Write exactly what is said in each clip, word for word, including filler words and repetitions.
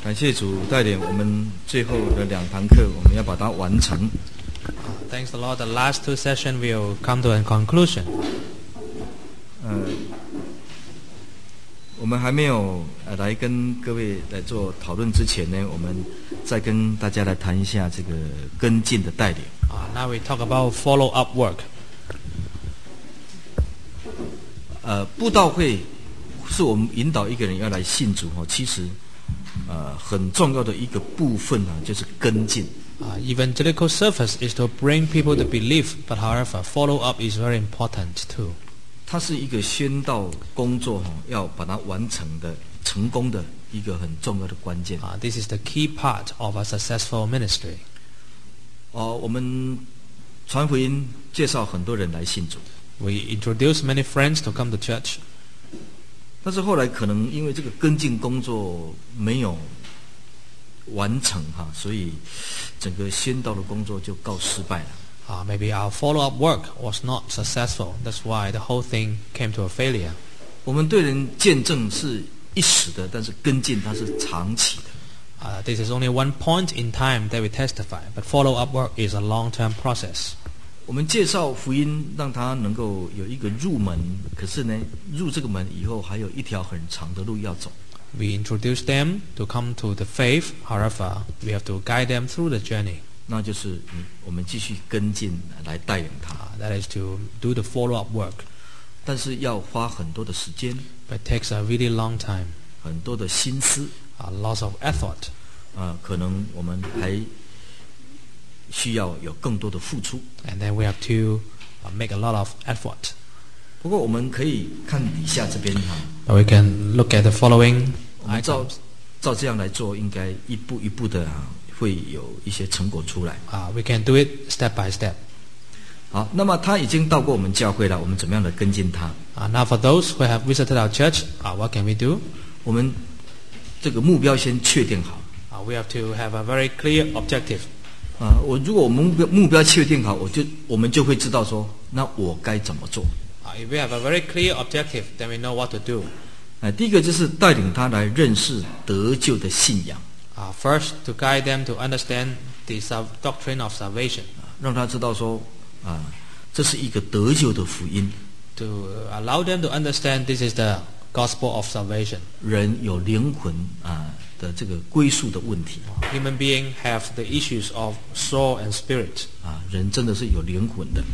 感谢主带领我们最后的两堂课，我们要把它完成。 Thanks the Lord. The last two sessions will come to a conclusion. 呃，我们还没有呃来跟各位来做讨论之前呢，我们再跟大家来谈一下这个跟进的带领。 Uh, now we talk about follow-up work. 呃，布道会是我们引导一个人要来信主哦，其实呃很重要的一个部分啊，就是跟进。 Uh, evangelical service is to bring people to believe, but however, follow-up is very important too. 它是一个宣道工作哈，要把它完成的成功的一个很重要的关键。 Uh, this is the key part of a successful ministry. 哦，我们传福音介绍很多人来信主。 We introduce many friends to come to church. 但是后来可能因为这个跟进工作没有完成哈，所以整个宣道的工作就告失败了。 Uh, maybe our follow-up work was not successful. That's why the whole thing came to a failure. 我们对人见证是一时的，但是跟进它是长期的。 Uh, this is only one point in time that we testify, but follow-up work is a long-term process. 我们介绍福音，让他能够有一个入门，可是呢，入这个门以后还有一条很长的路要走。 We introduce them to come to the faith. However, we have to guide them through the journey. 那就是我们继续跟进来带领他。 Uh, that is to do the follow-up work. 但是要花很多的时间， But it takes a really long time. 很多的心思， A lot of effort. 啊、呃，可能我们还需要有更多的付出。 And then we have to uh, make a lot of effort. 不过我们可以看底下这边哈， But we can look at the following 我们照 items. 照这样来做，应该一步一步的啊，会有一些成果出来。 Uh, we can do it step by step. 好，那么他已经到过我们教会了，我们怎么样的跟进他？ Uh, now for those who have visited our church, uh, what can we do? 我们这个目标先确定好。 Uh, we have to have a very clear objective. 啊，我如果我们目标目标确定好，我就我们就会知道说，那我该怎么做。 Uh, if we have a very clear objective, then we know what to do. 啊，第一个就是带领他来认识得救的信仰， Uh, first, to guide them to understand the sal- doctrine of salvation. 让他知道说，啊，这是一个得救的福音， To allow them to understand this is the gospel of salvation. 人有灵魂啊的这个归宿的问题 Human beings have the issues of soul and spirit. 啊，人真的是有灵魂的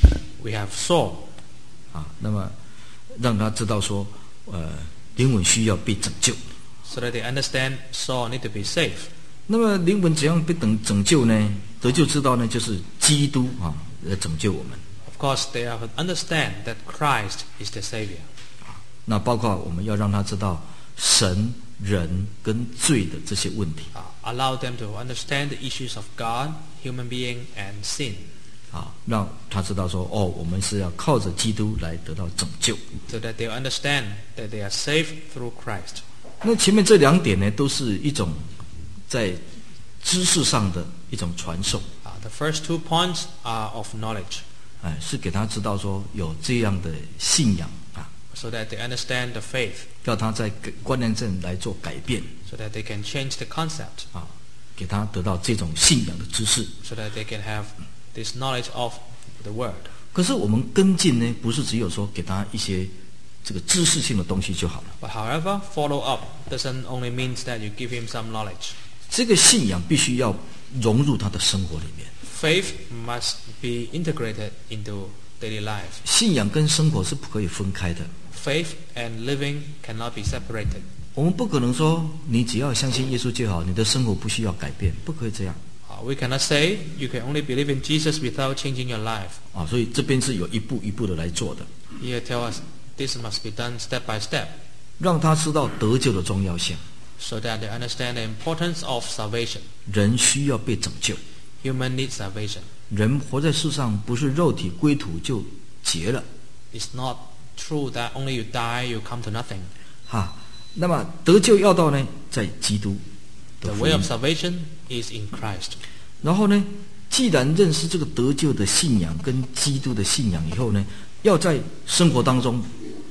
We have soul. 啊。那么让他知道说，呃，灵魂需要被拯救。 So that they understand soul need to be saved. 那么灵魂怎样被拯拯救呢？得救之道呢，就是基督啊来拯救我们。 Of course, they have to understand that Christ is the Savior. 那包括我们要让他知道神、人跟罪的这些问题 Uh, allow them to understand the issues of God, human being, and sin. 啊，让他知道说，哦，我们是要靠着基督来得到拯救。 So that they understand that they are saved through Christ. 那前面这两点呢，都是一种在知识上的一种传授， Uh, the first two points are of knowledge, 哎，是给他知道说有这样的信仰啊， so that they understand the faith, 要他在观念上来做改变 so that they can change the concept, 啊，给他得到这种信仰的知识。 so that they can have this knowledge of the Word. 可是我们跟进呢，不是只有说给他一些这个知识性的东西就好了， But however, follow up doesn't only mean that you give him some knowledge. 这个信仰必须要融入他的生活里面。 Faith must be integrated into daily life. 信仰跟生活是不可以分开的。 Faith and living cannot be separated. 我们不可能说你只要相信耶稣就好，你的生活不需要改变，不可以这样 Uh, we cannot say you can only believe in Jesus without changing your life. 啊。所以这边是有一步一步的来做的， Here tell us this must be done step by step, 让他知道得救的重要性。 so that they understand the importance of salvation. 人需要被拯救， Human needs salvation. 人活在世上不是肉体归土就结了 It's not true that only you die, you come to nothing. 哈。那么得救要道呢，在基督的 The 福 way 音 of。salvation is in Christ. 然后呢，既然认识这个得救的信仰跟基督的信仰以后呢，要在生活当中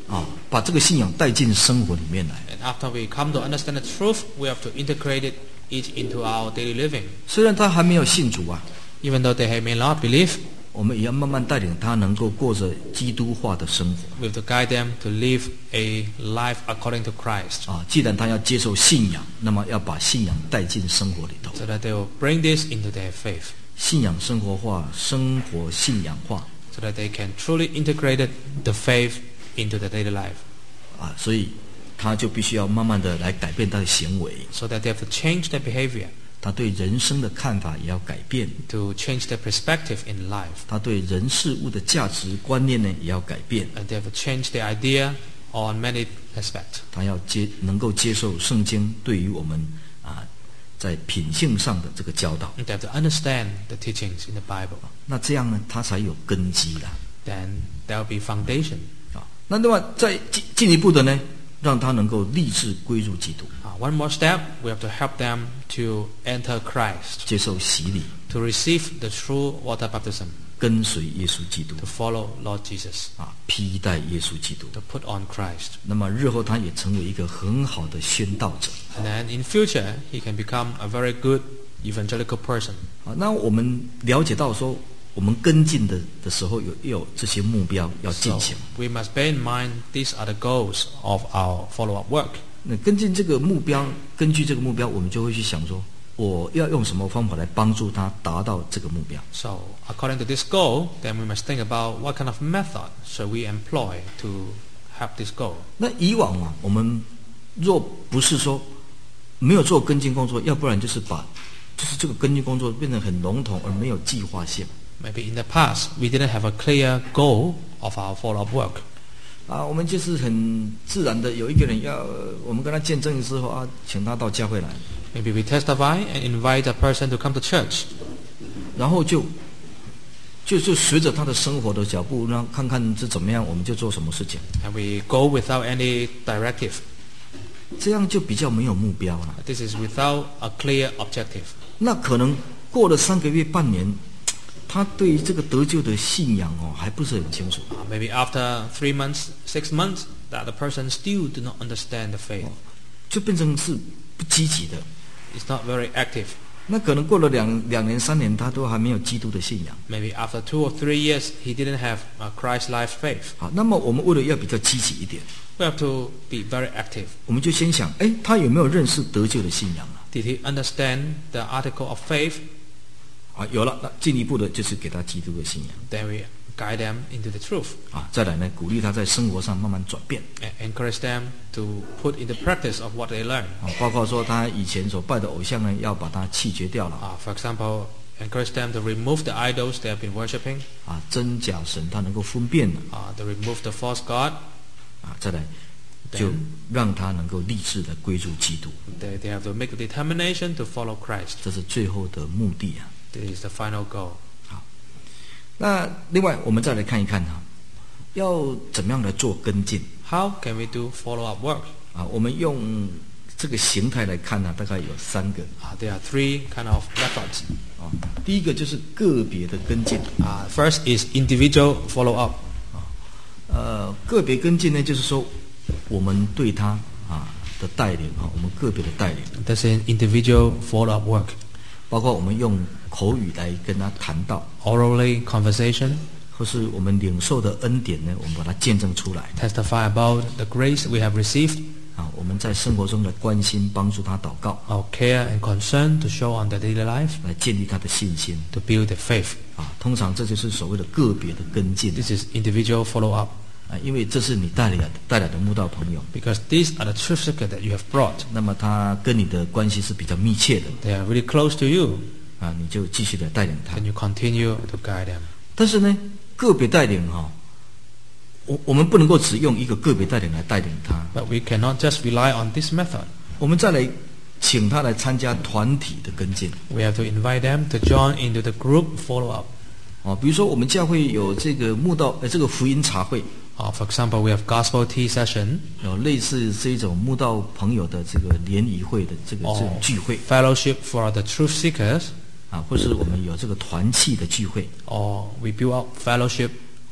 啊，把这个信仰带进生活里面来。 And after we come to understand the truth, we have to integrate it each into our daily living. 虽然他还没有信主啊， Even though they may not believe, 我们也要慢慢带领他能够过着基督化的生活 we have to guide them to live a life according to Christ, 啊。既然他要接受信仰，那么要把信仰带进生活里头。 so that they will bring this into their faith, 信仰生活化，生活信仰化 so that they can truly integrate it, the faith into the daily life. 啊，所以他就必须要慢慢的来改变他的行为， So that they have to change their behavior, 他对人生的看法也要改变， to change their perspective in life. 他对人事物的价值观念呢也要改变， And they have to change their idea on many aspects. 他要接能够接受圣经对于我们啊在品性上的这个教导， And they have to understand the teachings in the Bible. 那这样呢他才有根基啦 Then there will be foundation. 啊。那另外再进进一步的呢，让他能够立志归入基督， Uh, one more step, we have to help them to enter Christ, 接受洗礼， to receive the true water baptism, 跟随耶稣基督 to follow Lord Jesus, 啊，披戴耶稣基督。 to put on Christ. 那么日后他也成为一个很好的宣道者 And then in future, he can become a very good evangelical person. 啊。那我们了解到说，我们跟进的的时候有有这些目标要进 So 行。 we must bear in mind these are the goals of our follow-up work. 那跟进这个目标，根据这个目标，我们就会去想说，我要用什么方法来帮助他达到这个目标。 So according to this goal, then we must think about what kind of method should we employ to help this goal. 那以往啊，我们若不是说没有做跟进工作，要不然就是把就是这个跟进工作变得很笼统而没有计划性 Maybe in the past, we didn't have a clear goal of our follow-up work. 啊。我们就是很自然的有一个人要我们跟他见证之后啊，请他到教会来， Maybe we testify and invite a person to come to church. 然后就就就随着他的生活的脚步，然后看看是怎么样，我们就做什么事情， And we go without any directive. 这样就比较没有目标了。 This is without a clear objective. 那可能过了三个月、半年，他对于这个得救的信仰哦，还不是很清楚。 Uh, maybe after three months, six months, that the person still do not understand the faith. 就变成是不积极的。 It's not very active. 那可能过了两两年、三年，他都还没有基督的信仰。 Maybe after two or three years, he didn't have a Christ-like faith. 好，那么我们为了要比较积极一点， We have to be very active. 我们就先想，哎，他有没有认识得救的信仰啊？ Did he understand the article of faith? 啊，有了，那进一步的就是给他基督的信仰 Then we guide them into the truth 啊。再来呢，鼓励他在生活上慢慢转变 and encourage them to put into practice of what they learn. 啊，包括说他以前所拜的偶像呢，要把它弃绝掉了 Uh, for example, encourage them to remove the idols they have been worshipping, 啊，真假神他能够分辨了 uh, to remove the false god. 啊。再来，就让他能够立志的归入基督， They, they have to make a determination to follow Christ. 这是最后的目的啊。 This is the final goal. 那另外，我们再来看一看哈、要怎么样来做跟进 How can we do follow-up work? 啊？我们用这个形态来看呢、大概有三个 Uh, there are three kind of methods. 啊。第一个就是个别的跟进， Uh, first is individual follow-up. 呃，个别跟进呢，就是说我们对他啊的带领啊，我们个别的带领， That's an individual follow-up work. 包括我们用口语来跟他谈到， Orally conversation, 或是我们领受的恩典呢，我们把它见证出来 testify about the grace we have received, 啊。我们在生活中的关心，帮助他祷告， our care and concern to show on their daily life, 来建立他的信心 to build their faith. 啊。通常这就是所谓的个别的跟进 This is individual follow-up 啊，因为这是你带来的带来的慕道朋友， because these are the truth seekers that you have brought. 那么他跟你的关系是比较密切的 They are really close to you, 啊，你就继续的带领他 and。you continue to guide them. 但是呢，个别带领哈、我我们不能够只用一个个别带领来带领他， But we cannot just rely on this method. 我们再来请他来参加团体的跟进 We have to invite them to join into the group follow-up. 啊。比如说我们教会有这个慕道呃这个福音茶会， Uh, for example, we have gospel tea session 有类似这种慕道朋友的这个联谊会的这个这种 or 聚会 fellowship for the truth seekers, 啊，或是我们有这个团契的聚会 or we build up fellowship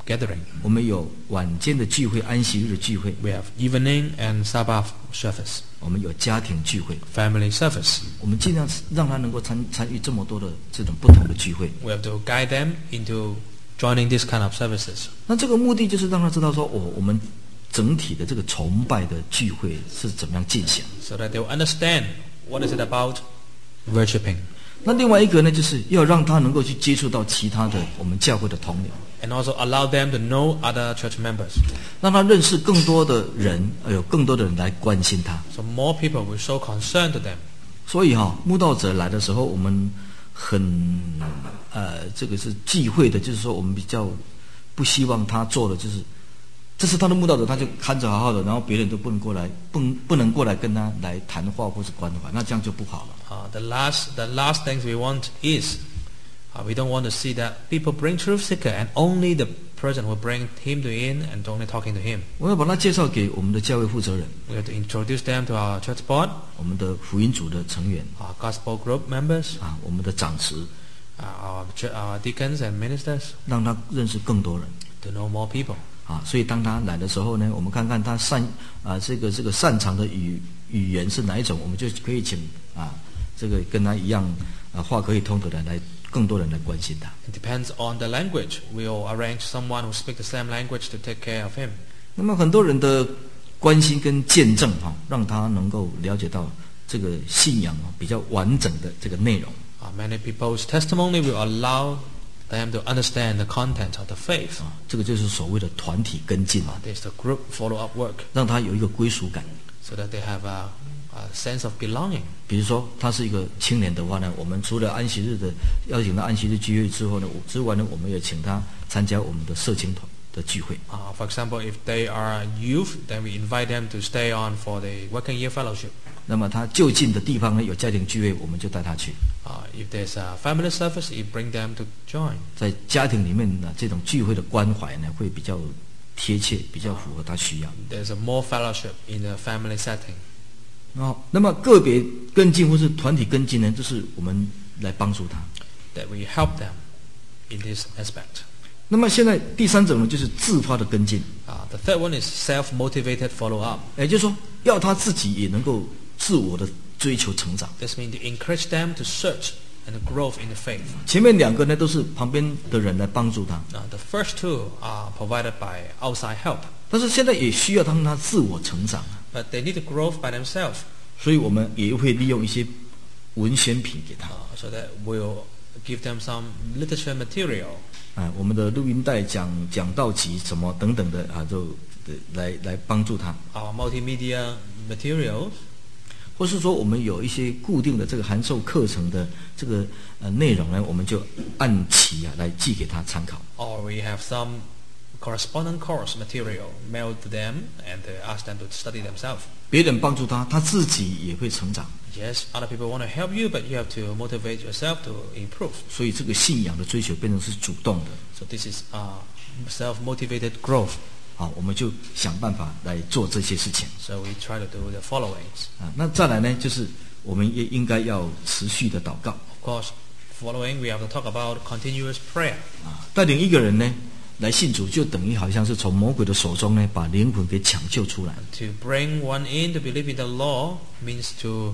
gathering. 我们有晚间的聚会、安息日的聚会， We have evening and Sabbath service, 我们有家庭聚会。 family service. 我们尽量让他能够参参与这么多的这种不同的聚会。 We have to guide them into joining this kind of services. 那这个目的就是让他知道说，哦，我们整体的这个崇拜的聚会是怎么样进行。 So that they will understand what is it about worshiping. 那另外一个呢，就是要让他能够去接触到其他的我们教会的同龄， And also allow them to know other church members. 让他认识更多的人，呃有更多的人来关心他。 So more people will show concern to them. 所以哈、哦，慕道者来的时候，我们很呃，这个是忌讳的，就是说我们比较不希望他做的就是，这是他的慕道者，他就看着好好的，然后别人都不能过来，不不能过来跟他来谈话或是关怀，那这样就不好了。 Uh, the last, the last things we want is, uh, we don't want to see that people bring truth seeker and only the person who bring him to in and only talking to him. 我要把他介绍给我们的教会负责人， We have to introduce them to our church board, 我们的福音组的成员 our gospel group members, 啊，我们的长执， uh, our, ch- our deacons and ministers, 让他认识更多人 to know more people. 啊。所以当他来的时候呢，我们看看他擅啊这个这个擅长的语语言是哪一种，我们就可以请啊这个跟他一样啊话可以通的人来，更多人来关心他。 It depends on the language. We'll arrange someone who speaks the same language to take care of him. 那么很多人的关心跟见证哈、让他能够了解到这个信仰啊比较完整的这个内容。 Uh, many people's testimony will allow them to understand the content of the faith. 啊，这个就是所谓的团体跟进啊， There's the group follow-up work, 让他有一个归属感。 so that they have a, a sense of belonging. 比如说他是一个青年的话呢，我们除了安息日的邀请他安息日聚会之后呢，之外呢，我们也请他参加我们的社青团的聚会。 Uh, for example, if they are youth, then we invite them to stay on for the working year fellowship. 那么他就近的地方呢有家庭聚会，我们就带他去。 Uh, if there's a family service, you bring them to join. 在家庭里面呢，这种聚会的关怀呢会比较贴切，比较符合他需要。 There's a more fellowship in the family setting. 哦，那么个别跟进或是团体跟进呢，就是我们来帮助他。 That we help them in this aspect. 那么现在第三种呢，就是自发的跟进， Uh, the third one is self-motivated follow-up. 也就是说，要他自己也能够自我的追求成长。 This means to encourage them to search and to grow in the faith. 前面两个呢，都是旁边的人来帮助他， Uh, the first two are provided by outside help, 但是现在也需要他让他自我成长啊， but they need to grow by themselves. 所以我们也会利用一些文宣品给他， Uh, so that we'll give them some literature material. 啊，我们的录音带讲讲道集什么等等的啊，就呃来来帮助他， Our multimedia materials, 或是说我们有一些固定的这个函授课程的这个呃内容呢，我们就按期啊来寄给他参考。 or we have some correspondent course material mailed to them and uh, ask them to study themselves. 别人帮助他，他自己也会成长。 Yes, other people want to help you, but you have to motivate yourself to improve. 所以这个信仰的追求变成是主动的。 So this is uh, self-motivated growth. 好，我们就想办法来做这些事情 So we try to do the followings. 啊。那再来呢，就是我们也应该要持续的祷告 Of course, following we have to talk about continuous prayer. 啊。带领一个人呢来信主，就等于好像是从魔鬼的手中呢把灵魂给抢救出来。 To bring one in to believe in the law means to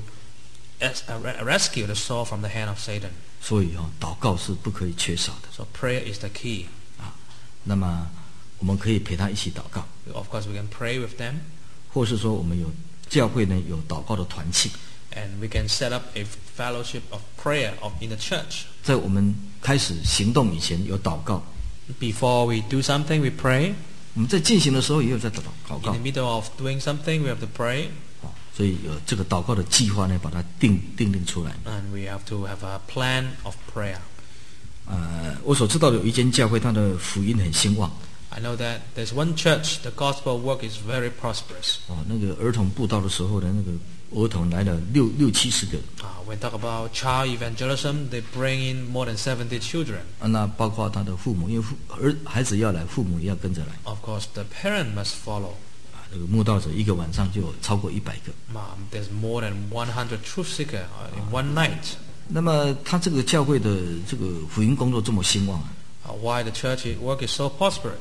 es- uh, re- rescue the soul from the hand of Satan. 所以啊，祷告是不可以缺少的 So prayer is the key. 啊。那么我们可以陪他一起祷告， Of course, we can pray with them, 或是说我们有教会呢有祷告的团契， and we can set up a fellowship of prayer of, in the church. 在我们开始行动以前有祷告， Before we do something, we pray. 我们在进行的时候也有在祷祷 In 告 the middle of doing something, we have to pray, 啊。所以有这个祷告的计划呢，把它定定定出来。 and we have to have a plan of prayer. 呃，我所知道的有一间教会，它的福音很兴旺 I know that there's one church, the gospel work is very prosperous. 哦。那个儿童布道的时候呢，那个儿童来了六六七十个 Uh, when talk about child evangelism, they bring in more than seventy children. 啊，那包括他的父母，因为父儿孩子要来，父母也要跟着来 Of course, the parent must follow. 啊。这个慕道者一个晚上就有超过一百个。 Um, there's more than one hundred truth seeker uh, in one night. 那么他这个教会的这个福音工作这么兴旺啊， Uh, why the church work is so prosperous?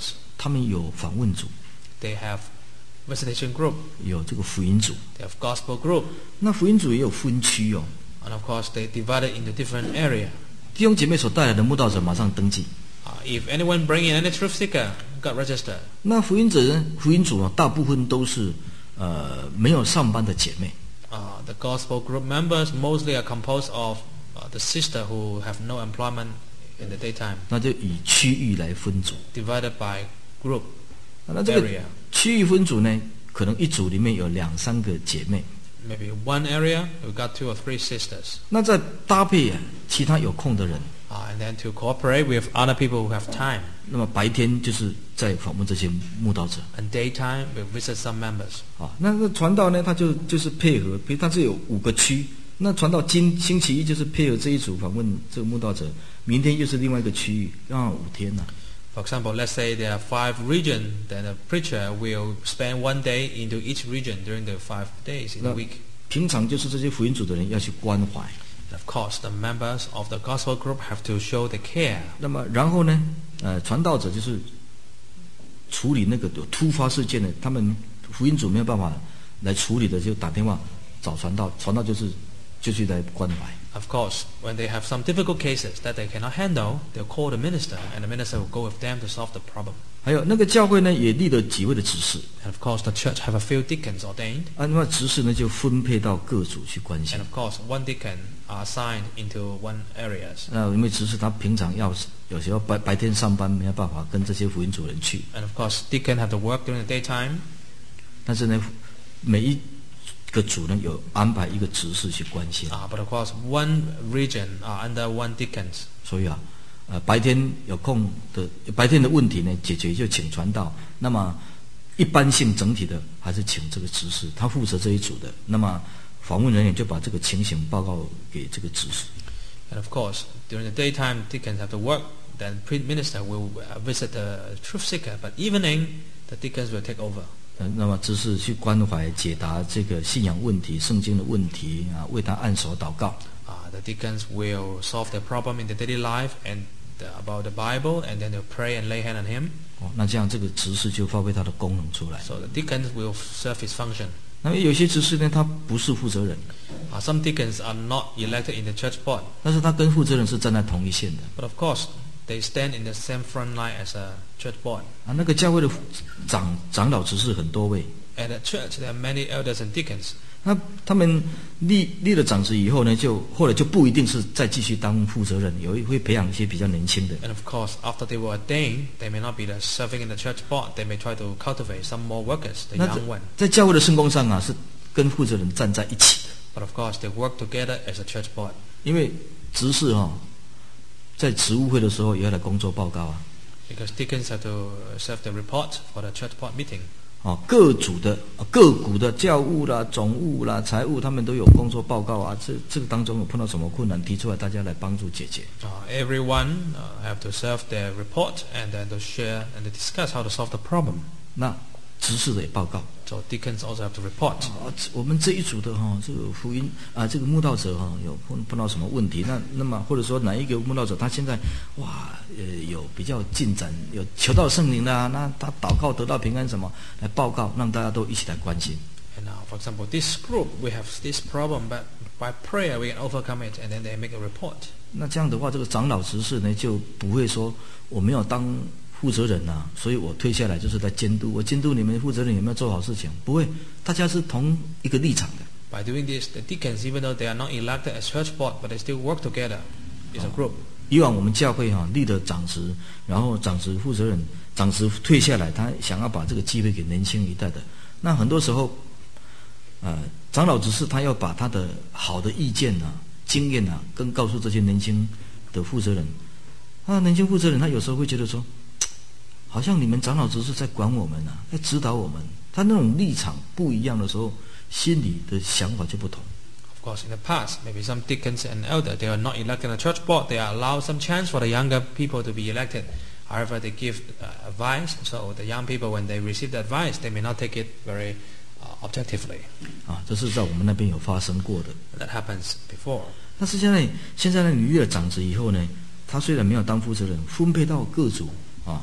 他们有访问组， They have visitation group. 有这个福音组。 They have gospel group. 那福音组也有分区哦。 And of course, they divided into different area. 弟兄姐妹所带来的慕道者马上登记。 Uh, if anyone bring in any truth seeker, got registered. 那福音者呢？福音组呢，大部分都是呃没有上班的姐妹。 Uh, the gospel group members mostly are composed of uh, the sister who have no employment in the daytime. 那就以区域来分组。 Divided by group 那这个 area. 区域分组呢，可能一组里面有两三个姐妹。 Maybe one area we got two or three sisters. 那再搭配其他有空的人。 Uh, and then to cooperate with other people who have time. 那么白天就是在访问这些慕道者。 And daytime we visit some members. 啊，那个传道呢，他就就是配合，比如他是有五个区，那传道今星期一就是配合这一组访问这个慕道者，明天又是另外一个区域，刚好五天呐、啊。 For example, let's say there are five regions, then the preacher will spend one day into each region during the five days in a week. 平常就是这些福音组的人要去关怀。 Of course, the members of the gospel group have to show the care. 那么然后呢，呃，传道者就是处理那个有突发事件的，他们福音组没有办法来处理的，就打电话找传道，传道就是就去来关怀。 Of course, when they have some difficult cases that they cannot handle, they'll call the minister, and the minister will go with them to solve the problem. 还有那个教会呢，也立了几位的执事。 And of course, the church have a few deacons ordained. 啊，那么执事呢就分配到各组去关心 And。of course, one deacon are assigned into one areas. 那因为执事他平常要有时候白白天上班没有办法跟这些福音主人去， And of course, deacon have to work during the daytime. 但是呢，每一个组呢有安排一个执事去关心。 Uh, but of course, one region are under one deacons. 所以啊，呃，白天有空的白天的问题呢解决就请传道，那么一般性整体的还是请这个执事，他负责这一组的。那么访问人员就把这个情形报告给这个执事。 And of course, during the daytime, deacons have to work. Then pre-minister will uh, visit the truth seeker. But evening, the deacons will take over. 呃，那么执事去关怀解答这个信仰问题、圣经的问题啊，为他按手祷告。 Uh, the deacons will solve their problem in the daily life and the, about the Bible, and then they'll pray and lay hand on him. 哦，那这样这个执事就发挥他的功能出来。 So the deacons will serve his function. 那么有些执事呢，他不是负责人， Uh, some deacons are not elected in the church board. 但是他跟负责人是站在同一线的。 But of course, they stand in the same front line as a church board. 啊，那个教会的长长老执事很多位， At the church, there are many elders and deacons. 那他们立立了长职以后呢，就后来就不一定是再继续当负责人，有会培养一些比较年轻的。 And of course, after they were ordained, they may not be the serving in the church board. They may try to cultivate some more workers, the 那 young one. 在教会的圣工上啊，是跟负责人站在一起的， But of course, they work together as a church board. 因为执事哈、哦，在职务会的时候也要来工作报告啊。 Because deacons have to serve the report for the church board meeting. 哦，各组的、各股的教务啦、总务啦、财务，他们都有工作报告啊。这这个当中有碰到什么困难，提出来，大家来帮助解决。 Uh, everyone uh, have to serve their report and then to share and to discuss how to solve the problem. 那执事的也报告。 So deacons also have to report. 啊，我们这一组的哈、哦，这个福音啊，这个慕道者哈、哦，有碰碰到什么问题？那那么或者说哪一个慕道者他现在哇呃有比较进展，有求到圣灵啦、啊，那他祷告得到平安什么来报告，让大家都一起来关心。 And now, for example, this group we have this problem, but by prayer we can overcome it, and then they make a report. 那这样的话，这个长老执事呢就不会说我没有当负责人啊，所以我退下来就是在监督，我监督你们负责人有没有做好事情，不会，大家是同一个立场的。 By doing this, the deacons, even though they are not elected as church board, but they still work together. It's a group. 以往我们教会哈、啊、立了长职，然后长职负责人长职退下来，他想要把这个机会给年轻一代的。那很多时候，呃，长老执事他要把他的好的意见啊、经验啊，跟告诉这些年轻的负责人。啊，年轻负责人他有时候会觉得说，好像你们长老执事在管我们啊，在指导我们。他那种立场不一样的时候，心里的想法就不同。 Of course, in the past, maybe some deacons and elders, they are not elected in the church board. They allow some chance for the younger people to be elected. However, they give uh, advice. So the young people, when they receive the advice, they may not take it very uh, objectively. 啊，这是在我们那边有发生过的。 That happens before. 但是现在，现在呢，你立了长职以后呢，他虽然没有当负责人，分配到各组啊，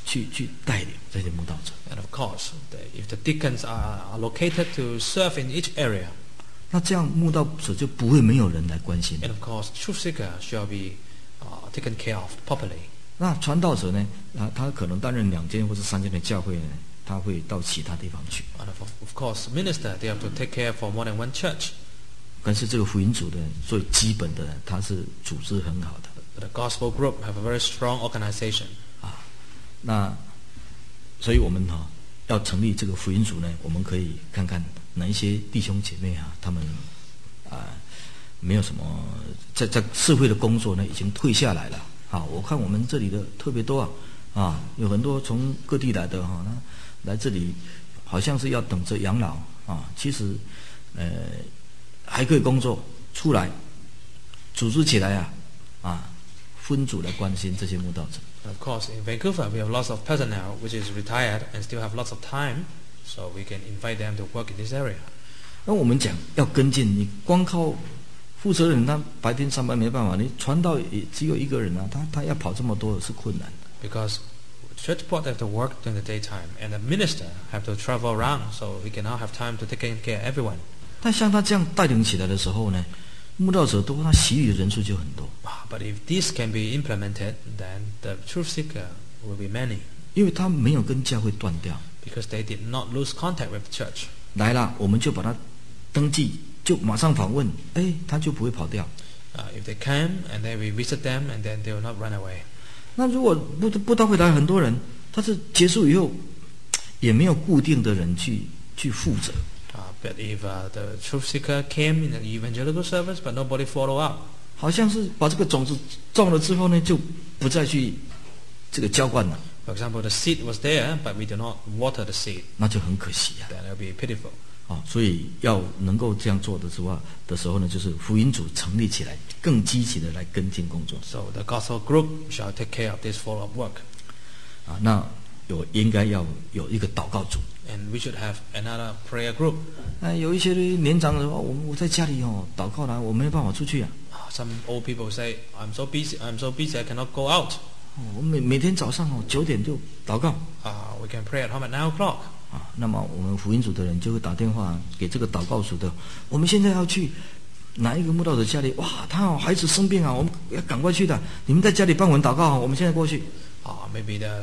去去带领这些慕道者。 And of course, the, if the deacons are, are located to serve in each area, 那这样慕道者就不会没有人来关心。 and of course, truth seeker shall be uh, taken care of properly. 那传道者呢？啊，他可能担任两间或是三间的教会呢，他会到其他地方去。 And of, of course, minister, they have to take care for more than one church. 但是这个福音组的最基本的，他是组织很好的。 The gospel group have a very strong organization. 啊，那所以我们哈、要成立这个福音组呢，我们可以看看哪一些弟兄姐妹啊，他们啊没有什么在在社会的工作呢，已经退下来了。啊，我看我们这里的特别多啊，啊，有很多从各地来的哈、那来这里好像是要等着养老啊，其实呃还可以工作，出来组织起来啊，啊，分组来关心这些慕道者。 And of course, in Vancouver, we have lots of personnel which is retired and still have lots of time, so we can invite them to work in this area. 那我们讲要跟进，你光靠负责人，他白天上班没办法，你传道也只有一个人啊，他他要跑这么多是困难的。 Because church board have to work during the daytime, and the minister have to travel around, so he cannot have time to take care of everyone. 但像他这样带领起来的时候呢，慕道者多，他洗礼的人数就很多。 But if this can be implemented, then the truth seeker will be many, 因为他没有跟教会断掉， because they did not lose contact with the church. 来了我们就把他登记，就马上访问，哎，他就不会跑掉。 Uh, if they came and then we visit them, and then they will not run away. 那如果布布道会来很多人，但是结束以后也没有固定的人去去负责。 Uh, but if uh, the truth seeker came in an evangelical service, but nobody follow up, 好像是把这个种子种了之后呢，就不再去这个浇灌了， for example, the seed was there, but we do not water the seed, 那就很可惜呀、 then it will be pitiful. 啊。所以要能够这样做的之外的时候呢，就是福音组成立起来，更积极的来跟进工作 So the gospel group shall take care of this follow-up work. 啊。那有应该要有一个祷告组。 And we should have another prayer group. 啊，有一些年长的说，我我在家里哦祷告了，我没有办法出去啊。 Some old people say, I'm so busy, I'm so busy, I cannot go out. 哦，我每每天早上哦九点就祷告 Uh, we can pray at home at nine o'clock. 啊。那么我们福音组的人就会打电话给这个祷告组的，我们现在要去哪一个慕道者家里？哇，他哦孩子生病啊，我们要赶快去的。你们在家里帮我们祷告啊，我们现在过去。 Uh, maybe the,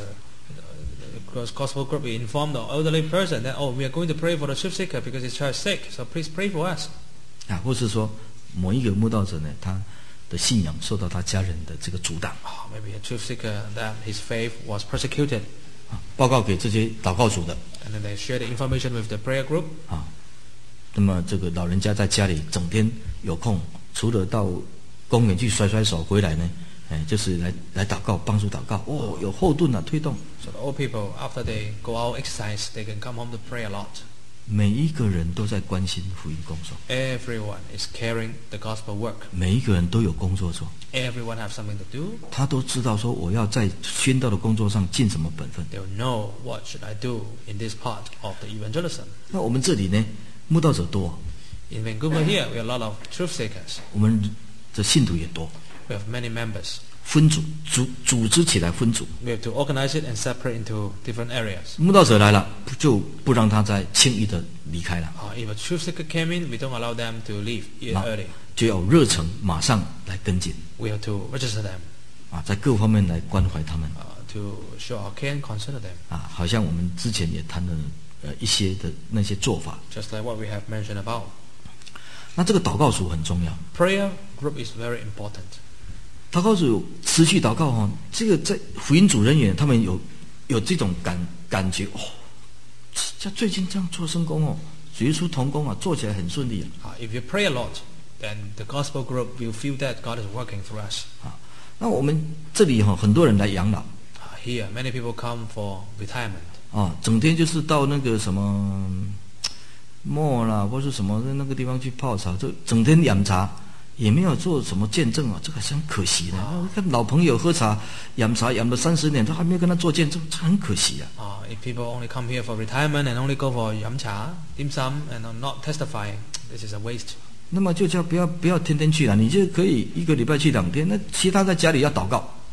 the, the gospel group will inform the elderly person that, oh, we are going to pray for the truth seeker because his child is sick, so please pray for us. 啊，或是说某一个慕道者呢，他的信仰受到他家人的这个阻挡 Oh, maybe a truth seeker that his faith was persecuted. 啊，报告给这些祷告组的 And then they share the information with the prayer group. 啊。那么这个老人家在家里整天有空，除了到公园去甩甩手回来呢，哎，就是来来祷告，帮助祷告。哦，有后盾啊，推动。 So the old people, after they go out exercise, they can come home to pray a lot. 每一个人都在关心福音工作， Everyone is carrying the gospel work. 每一个人都有工作做， Everyone have something to do. 他都知道说我要在宣道的工作上尽什么本分。 They will know what should I do in this part of the evangelism. 那我们这里呢，慕道者多， In Vancouver here, we have a lot of truth seekers. 我们的信徒也多， We have many members. 分组组组织起来分组。 We have to organize it and separate into different areas. 慕道者来了，就不让他再轻易的离开了， Uh, if a truth seeker came in, we don't allow them to leave e- 那 early. 就要有热忱，马上来跟进 We have to register them, 啊，在各方面来关怀他们 uh, to show our care and concern to them. 啊，好像我们之前也谈了呃一些的那些做法。 Just like what we have mentioned about. 那这个祷告组很重要， Prayer group is very important. 祷告组持续祷告哈，这个在福音组人员他们有有这种感感觉哦，这最近这样做圣工哦，主耶稣同工啊，做起来很顺利 Uh, if you pray a lot, then the gospel group will feel that God is working through us. 啊。那我们这里哈，很多人来养老 Uh, here, many people come for retirement. 啊，整天就是到那个什么莫啦，或是什么那个地方去泡茶，就整天饮茶，也没有做什么见证啊，这个是很可惜的。啊、看老朋友喝茶、饮茶饮了三十年，都还没有跟他做见证，这很可惜啊。 Uh, if people only come here for retirement and only go for yam cha, dim sum, and are not testifying, this is a waste. 那么就叫不要不要天天去了，你就可以一个礼拜去两天，那其他在家里要祷告。 But uh,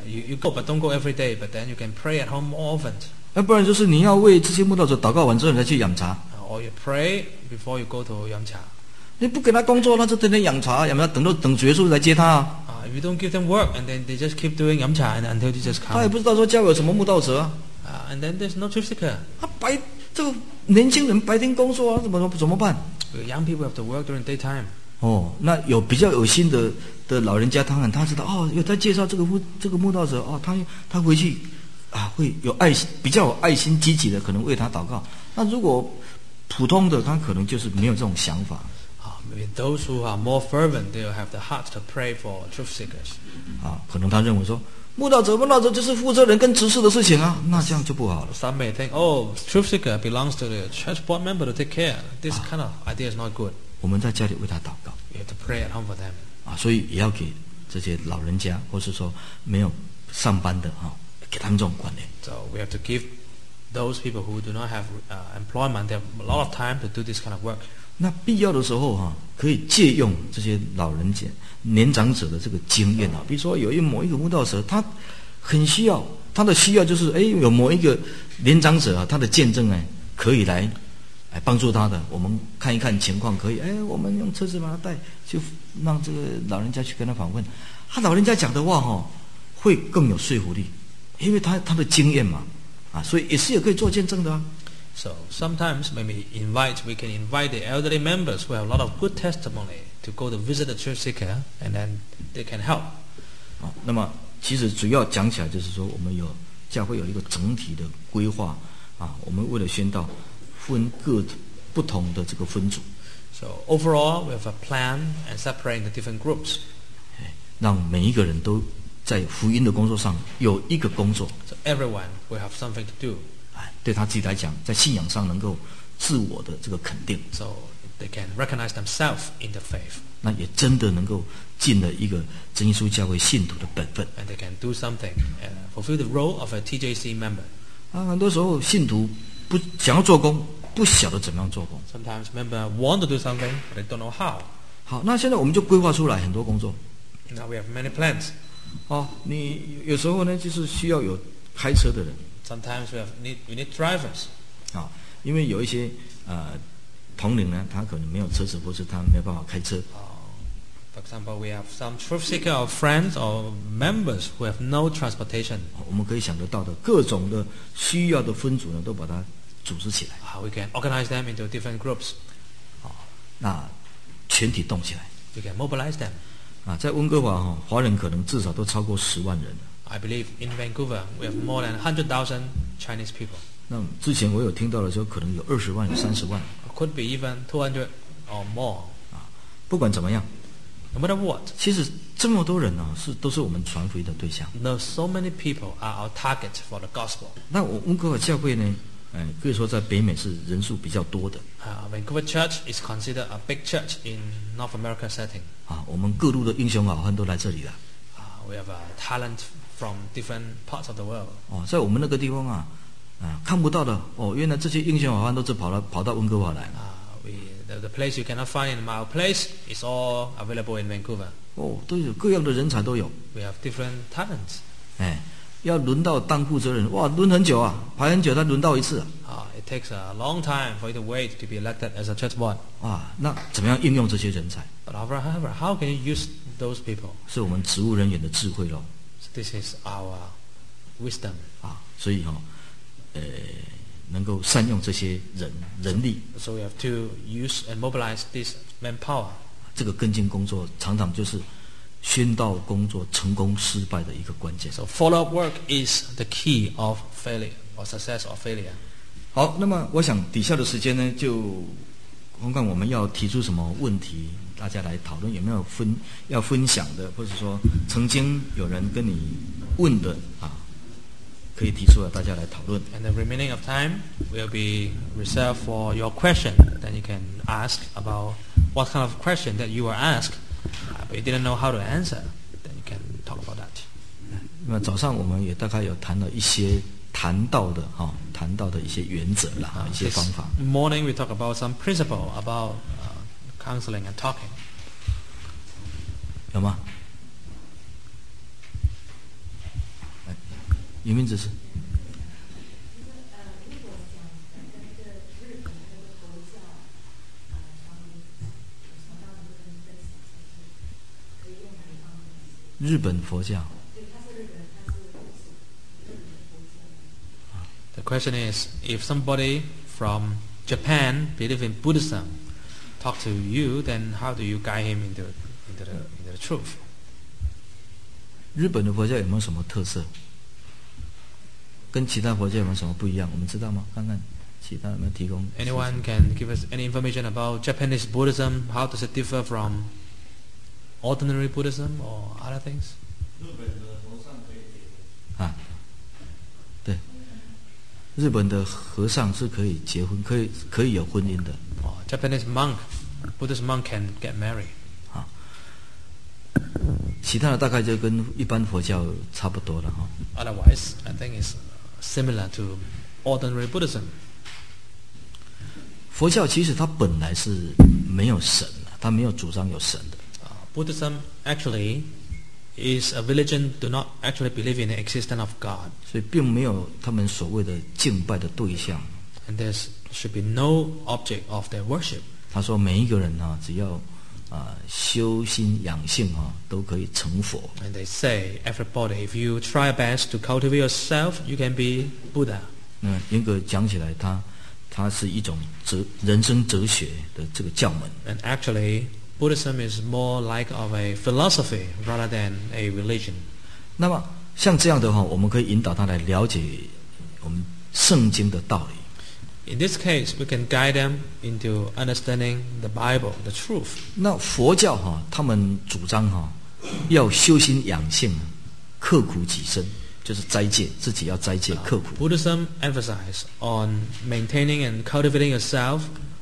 You, you go, but don't go every day. But then you can pray at home more often. 要不然就是你要为这些慕道者祷告完之后，你再去养茶。 Or you pray before you go to Yam Cha. 你不给他工作，他就天天养茶，有没有？等到等主耶稣来接他啊？ Uh, if you don't give them work, and then they just keep doing Yam Cha and until Jesus 他也 comes. 不知道说教会有什么慕道者啊。 Uh, and then there's no truth seeker. 他白这个年轻人白天工作啊，怎么怎么办？ The young people have to work during daytime. 哦，那有比较有心的的老人家，当然他知道哦，有在介绍这个慕这个慕道者哦，他他回去啊会有爱心，比较有爱心积极的，可能为他祷告。那如果普通的，他可能就是没有这种想法。 Uh, maybe those who are more fervent, they will have the heart to pray for truth seekers. 啊，可能他认为说慕道者慕道者就是负责人跟执事的事情啊，那这样就不好了。 Some may think, oh, truth seeker belongs to the church board member to take care. This kind of idea is not good. 我们在家里为他祷告 We have to pray at home for them. 啊，所以也要给这些老人家，或是说没有上班的啊，给他们这种观念。 So we have to give those people who do not have uh, employment, they have a lot of time to do this kind of work. 那必要的时候哈、啊，可以借用这些老人家、年长者的这个经验啊。比如说，有一某一个慕道者，他很需要，他的需要就是，哎，有某一个年长者啊，他的见证哎，可以来，来帮助他的。我们看一看情况，可以，哎，我们用车子把他带，就让这个老人家去跟他访问。他老人家讲的话哈、哦，会更有说服力，因为他他的经验嘛，啊，所以也是也可以做见证的啊。 So sometimes when we invite, we can invite the elderly members who have a lot of good testimony to go to visit the truth seeker, and then they can help. 啊，那么其实主要讲起来就是说，我们有教会有一个整体的规划啊，我们为了宣道，分各不同的这个分组， So overall, we have a plan and separate the different groups. 让每一个人都在福音的工作上有一个工作， So everyone will have something to do. 哎，对他自己来讲，在信仰上能够自我的这个肯定， So they can recognize themselves in the faith, 那也真的能够尽了一个真耶稣教会信徒的本分。 and they can do something, uh, fulfill the role of a T J C member. 啊，很多时候信徒不想要做工，不晓得怎么样做工。 Sometimes members want to do something, but they don't know how. 好，那现在我们就规划出来很多工作。 Now we have many plans. 哦，你有时候呢，就是需要有开车的人 Sometimes we have need we need drivers. 啊，因为有一些呃同龄呢，他可能没有车子，或是他没有办法开车。 Uh, for example, we have some truth seeker or friends or members who have no transportation. 我们可以想得到的各种的需要的分组呢，都把它组织起来， Uh, we can organize them into different groups. 啊，那全体动起来 We can mobilize them. 啊，在温哥华哈、华人可能至少都超过十万人了。 I believe in Vancouver we have more than one hundred thousand Chinese people. 那之前我有听到的时候，可能有二十万、有三十万。 It could be even two hundred or more. 不管怎么样， No matter what, 其实这么多人呢、是都是我们传福音的对象。 no, so many people are our target for the gospel. 那我温哥华教会呢，哎，可以说在北美是人数比较多的 Uh, Vancouver Church is considered a big church in North America setting. 啊。我们各路的英雄好汉都来这里了 Uh, we have a talent from different parts of the world. 哦，在我们那个地方啊，啊看不到的哦，原来这些英雄好汉都是跑到跑到温哥华来 Uh, we, the, the place you cannot find in our place is all available in Vancouver. 哦，都有各样的人才都有。 We have different talents. 哎，要轮到当负责人，哇，轮很久啊，排很久才轮到一次啊。 Uh, it takes a long time for you to wait to be elected as a church board. 哇，那怎么样应用这些人才？ But however, how can you use those people? 是我们职务人员的智慧咯 So this is our wisdom. 啊，所以哈、哦，呃，能够善用这些人人力， So we have to use and mobilize this manpower. 这个跟进工作常常就是宣道工作成功失败的一个关键。 So follow-up work is the key of failure or success or failure. 好，那么我想底下的时间呢，就看看我们要提出什么问题，大家来讨论，有没有分要分享的，或者说曾经有人跟你问的啊，可以提出来，大家来讨论。 And the remaining of time will be reserved for your question. Then you can ask about what kind of question that you were asked, uh, but you didn't know how to answer. Then you can talk about that. 那么早上我们也大概有谈了一些谈到的哈、谈到的一些原则啦，哈 Uh, 一些 this 方法。 morning we talk about some principle about uh, counseling and talking. 有吗？ 云明只是。日本佛教。 The question is, if somebody from Japan believe in Buddhism, talk to you, then how do you guide him into into the into the truth? 日本的佛教有没有什么特色？跟其他佛教有没有什么不一样？我们知道吗？看看其他有没有提供。 Anyone can give us any information about Japanese Buddhism? How does it differ from ordinary Buddhism or other things? 啊，对，日本的和尚是可以结婚，可以可以有婚姻的。 Oh, Japanese monk, Buddhist monk can get married. 啊，其他的大概就跟一般佛教差不多了哈。 Otherwise, I think it's similar to ordinary Buddhism. 佛教其实它本来是没有神的，它没有主张有神的。 Uh, Buddhism actually is a religion do not actually believe in the existence of God. 所以并没有他们所谓的敬拜的对象。 And there should be no object of their worship. 他说每一个人啊，只要啊修心养性啊，都可以成佛。 And they say, everybody, if you try best to cultivate yourself, you can be Buddha. 那严格讲起来，它它是一种哲人生哲学的这个教门。 And actually, Buddhism is more like of a philosophy rather than a religion. 那么像这样的话，我们可以引导他来了解我们圣经的道理。 In this case, we can guide them into understanding the Bible, the truth. 那佛教哈，他们主张哈，要修心养性，刻苦己身，就是斋戒，自己要斋戒刻苦。 Buddhism emphasizes on maintaining and cultivating yourself,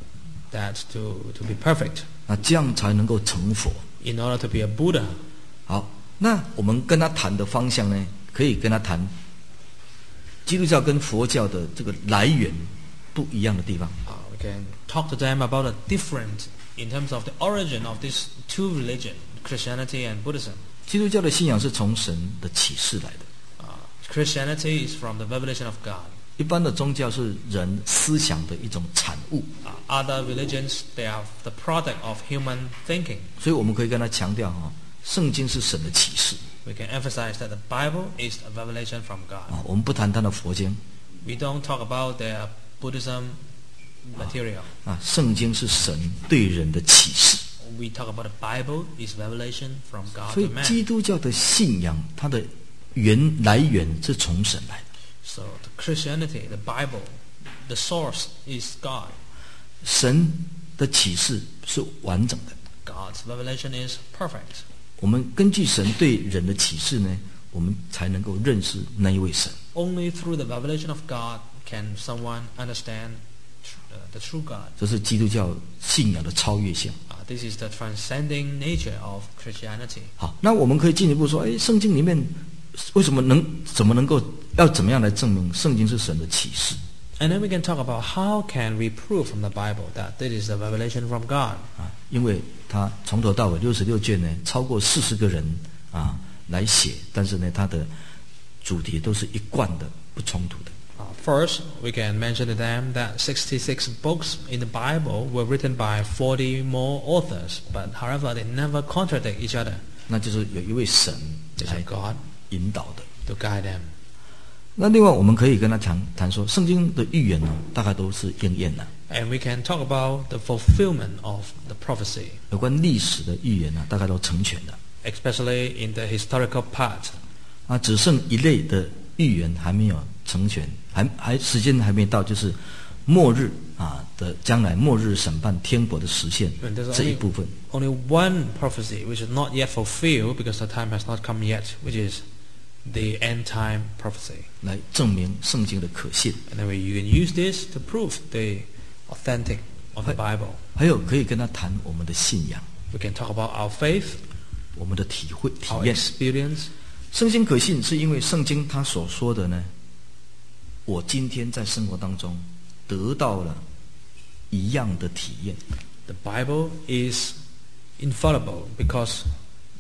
that to to be perfect. 那这样才能够成佛。 In order to be a Buddha. 好，那我们跟他谈的方向呢，可以跟他谈基督教跟佛教的这个来源不一样的地方。 Uh, we can talk to them about the different in terms of the origin of these two religions, Christianity and Buddhism. 基督教的信仰是从神的启示来的。 Uh, Christianity is from the revelation of God. 一般的宗教是人思想的一种产物。 Uh, other religions, they are the product of human thinking. 所以我们可以跟他强调哈，圣经是神的启示。 We can emphasize that the Bible is a revelation from God. 啊，我们不谈他的佛经。 We don't talk about their Buddhism material. 啊，圣经是神对人的启示。 We talk about the Bible is revelation from God 所以 to man. 基督教的信仰，它的源来源是从神来的。 So the Christianity, the Bible, the source is God. 神的启示是完整的。 God's revelation is perfect. 我们根据神对人的启示呢，我们才能够认识那一位神。 Only through the revelation of God can someone understand uh, the true God. 这是基督教信仰的超越性。 Uh, this is the transcending nature of Christianity. 好，那我们可以进一步说，哎，圣经里面为什么能怎么能够要怎么样来证明圣经是神的启示？ And then we can talk about how can we prove from the Bible that this is the revelation from God. 啊，因为他从头到尾六十六卷呢，超过四十个人啊来写，但是呢，他的主题都是一贯的，不冲突的。 Uh, first, we can mention to them that sixty-six books in the Bible were written by forty more authors, but however, they never contradict each other. 那就是有一位神 There's 来 a God 引导的。 to guide them. 那另外，我们可以跟他谈谈说，圣经的预言呢，大概都是应验的。 And we can talk about the fulfillment of the prophecy, 有关历史的预言呢，大概都成全了。 especially in the historical part. 啊，只剩一类的预言还没有成全，还还时间还没到，就是末日啊的将来末日审判天国的实现 And there's 这一 only, 部分。 only one prophecy which is not yet fulfilled because the time has not come yet, which is the end time prophecy. 来证明圣经的可信。 And then we, you can use this to prove the authentic of the Bible. 还有可以跟他谈我们的信仰， We can talk about our faith, 我们的体会体 our 验。 experience. 圣经可信，是因为圣经他所说的呢，我今天在生活当中得到了一样的体验。 The Bible is infallible because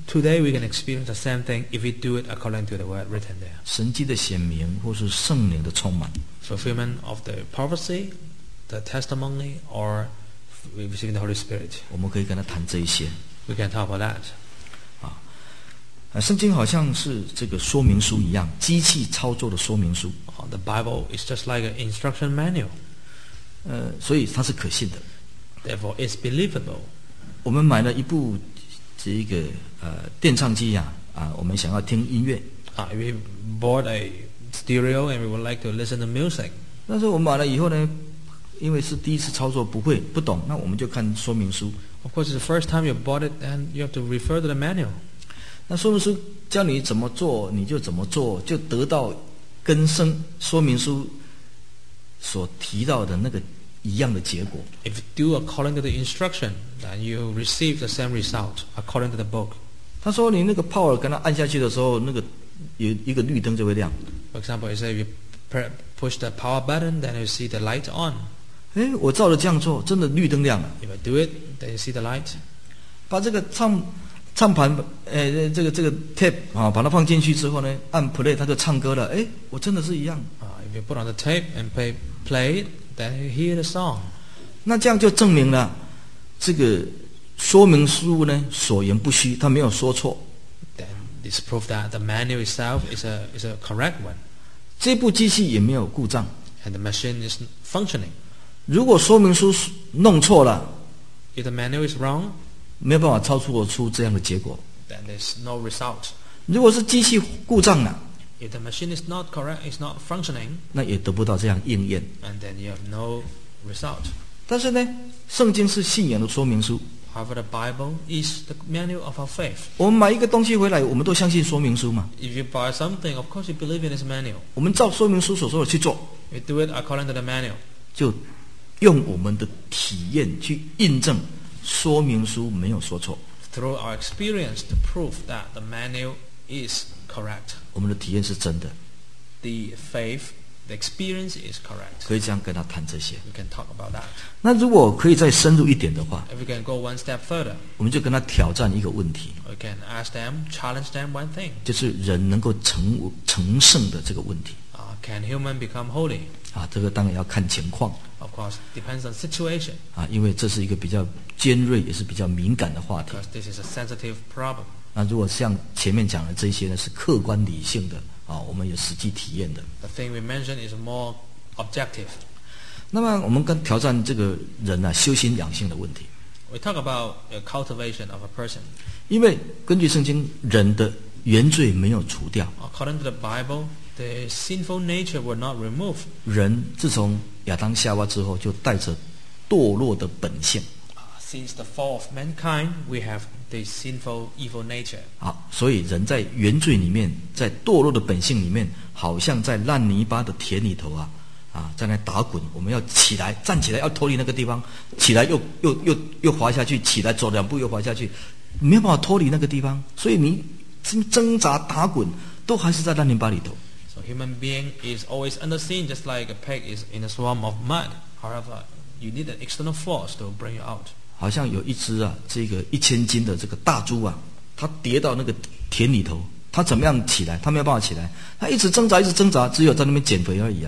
today we can experience the same thing if we do it according to the word written there. 神迹的显明，或是圣灵的充满。 Fulfillment of the prophecy, the testimony, or receiving the Holy Spirit. 我们可以跟他谈这一些。 We can talk about that. 啊，圣经好像是这个说明书一样，机器操作的说明书。 Uh, The Bible is just like an instruction manual. 呃，所以它是可信的。 Therefore, it's believable. 我们买了一部这个呃电唱机呀、啊，啊，我们想要听音乐， Uh, we bought a stereo and we would like to listen to music. 但是我们买了以后呢，因为是第一次操作，不会不懂，那我们就看说明书。 Of course, it's the first time you bought it and you have to refer to the manual. 那说明书教你怎么做，你就怎么做，就得到跟生说明书所提到的那个一样的结果。 If you do according to the instruction, then you receive the same result according to the book. 他说你那个 power 跟他按下去的时候，那个有一个绿灯就会亮。 For example, you say if you pre- push the power button, then you see the light on. 哎，我照着这样做，真的绿灯亮了。 If I do it, then you see the light. 把这个唱唱盘，呃，这个这个 tape 啊，把它放进去之后呢，按 play 它就唱歌了。哎，我真的是一样。 Uh, if you put on the tape and play, play it, then you hear the song. 那这样就证明了这个说明书呢所言不虚，他没有说错。 Then this proves that the manual itself is a is a correct one, 这部机器也没有故障。 and the machine is functioning. 如果说明书弄错了， If the manual is wrong, 没有办法操作出这样的结果。 then there's no result. 如果是机器故障了， If the machine is not correct, is not functioning, 那也得不到这样应验。 and then you have no result. 但是呢，圣经是信仰的说明书。 However, the Bible is the manual of our faith. 我们买一个东西回来，我们都相信说明书嘛。 If you buy something, of course you believe in this manual. 我们照说明书所说的去做， You do it according to the manual. 就用我们的体验去印证说明书没有说错。 Through our experience to prove that the manual is correct. 我们的体验是真的， The faith, the experience is correct. 可以这样跟他谈这些。 We can talk about that. 那如果可以再深入一点的话， If we can go one step further, 我们就跟他挑战一个问题， we can ask them, challenge them one thing. 就是人能够成成圣的这个问题 Uh, can human become holy? 啊。这个当然要看情况 Of course, depends on situation, 啊，因为这是一个比较尖锐也是比较敏感的话题。 because this is a sensitive problem. 那如果像前面讲的这些呢，是客观理性的啊，我们有实际体验的。 The thing we mentioned is more objective. 那么我们跟挑战这个人啊修心养性的问题， We talk about a cultivation of a person. 因为根据圣经，人的原罪没有除掉， According to the Bible, the sinful nature were not removed. 人自从亚当夏娃之后，就带着堕落的本性 Uh, Since the fall of mankind, we have the sinful, evil nature. 啊，所以人在原罪里面，在堕落的本性里面，好像在烂泥巴的田里头啊啊，在那打滚。我们要起来，站起来，要脱离那个地方，起来又又又又滑下去，起来走两步又滑下去，没有办法脱离那个地方，所以你挣扎打滚，都还是在烂泥巴里头。 So human being is always under sin, just like a pig is in a swarm of mud. However, you need an external force to bring you out. 好像有一只啊，这个一千斤的这个大猪啊，它跌到那个田里头，它怎么样起来？它没有办法起来，它一直挣扎，一直挣扎，只有在那边减肥而已啊。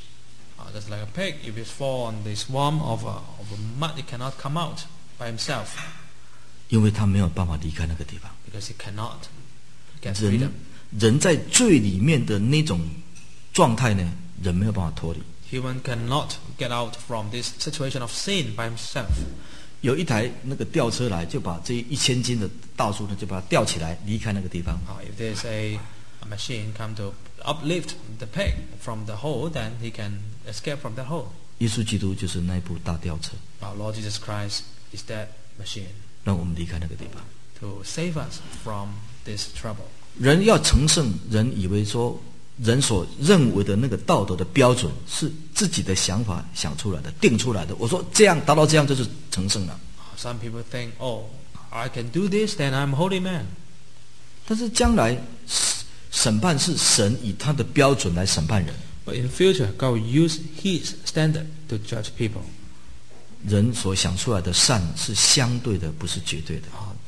Uh, just like a pig, if it fall on the swarm of, uh, of mud, it cannot come out by himself 因为它没有办法离开那个地方。 because it cannot get freedom. 人人在罪里面的那种状态呢，人没有办法脱离。 Human cannot get out from this situation of sin by himself. 有一台那个吊车来，就把这一千斤的大树呢，就把它吊起来，离开那个地方。 Uh, if there's a, a machine come to uplift the pig from the hole, then he can escape from that hole. 耶稣基督就是那部大吊车， Our Lord Jesus Christ is that machine 让我们离开那个地方。 to save us from this trouble. 人要成圣，人以为说人所认为的那个道德的标准是自己的想法想出来的、定出来的。我说这样达到这样就是成圣了。 Some people think, oh, I can do this, then I'm a holy man. 但是将来审判是神以他的标准来审判人， But in future, God will use His standard to judge people. 人所想出来的善是相对的，不是绝对的。 Uh,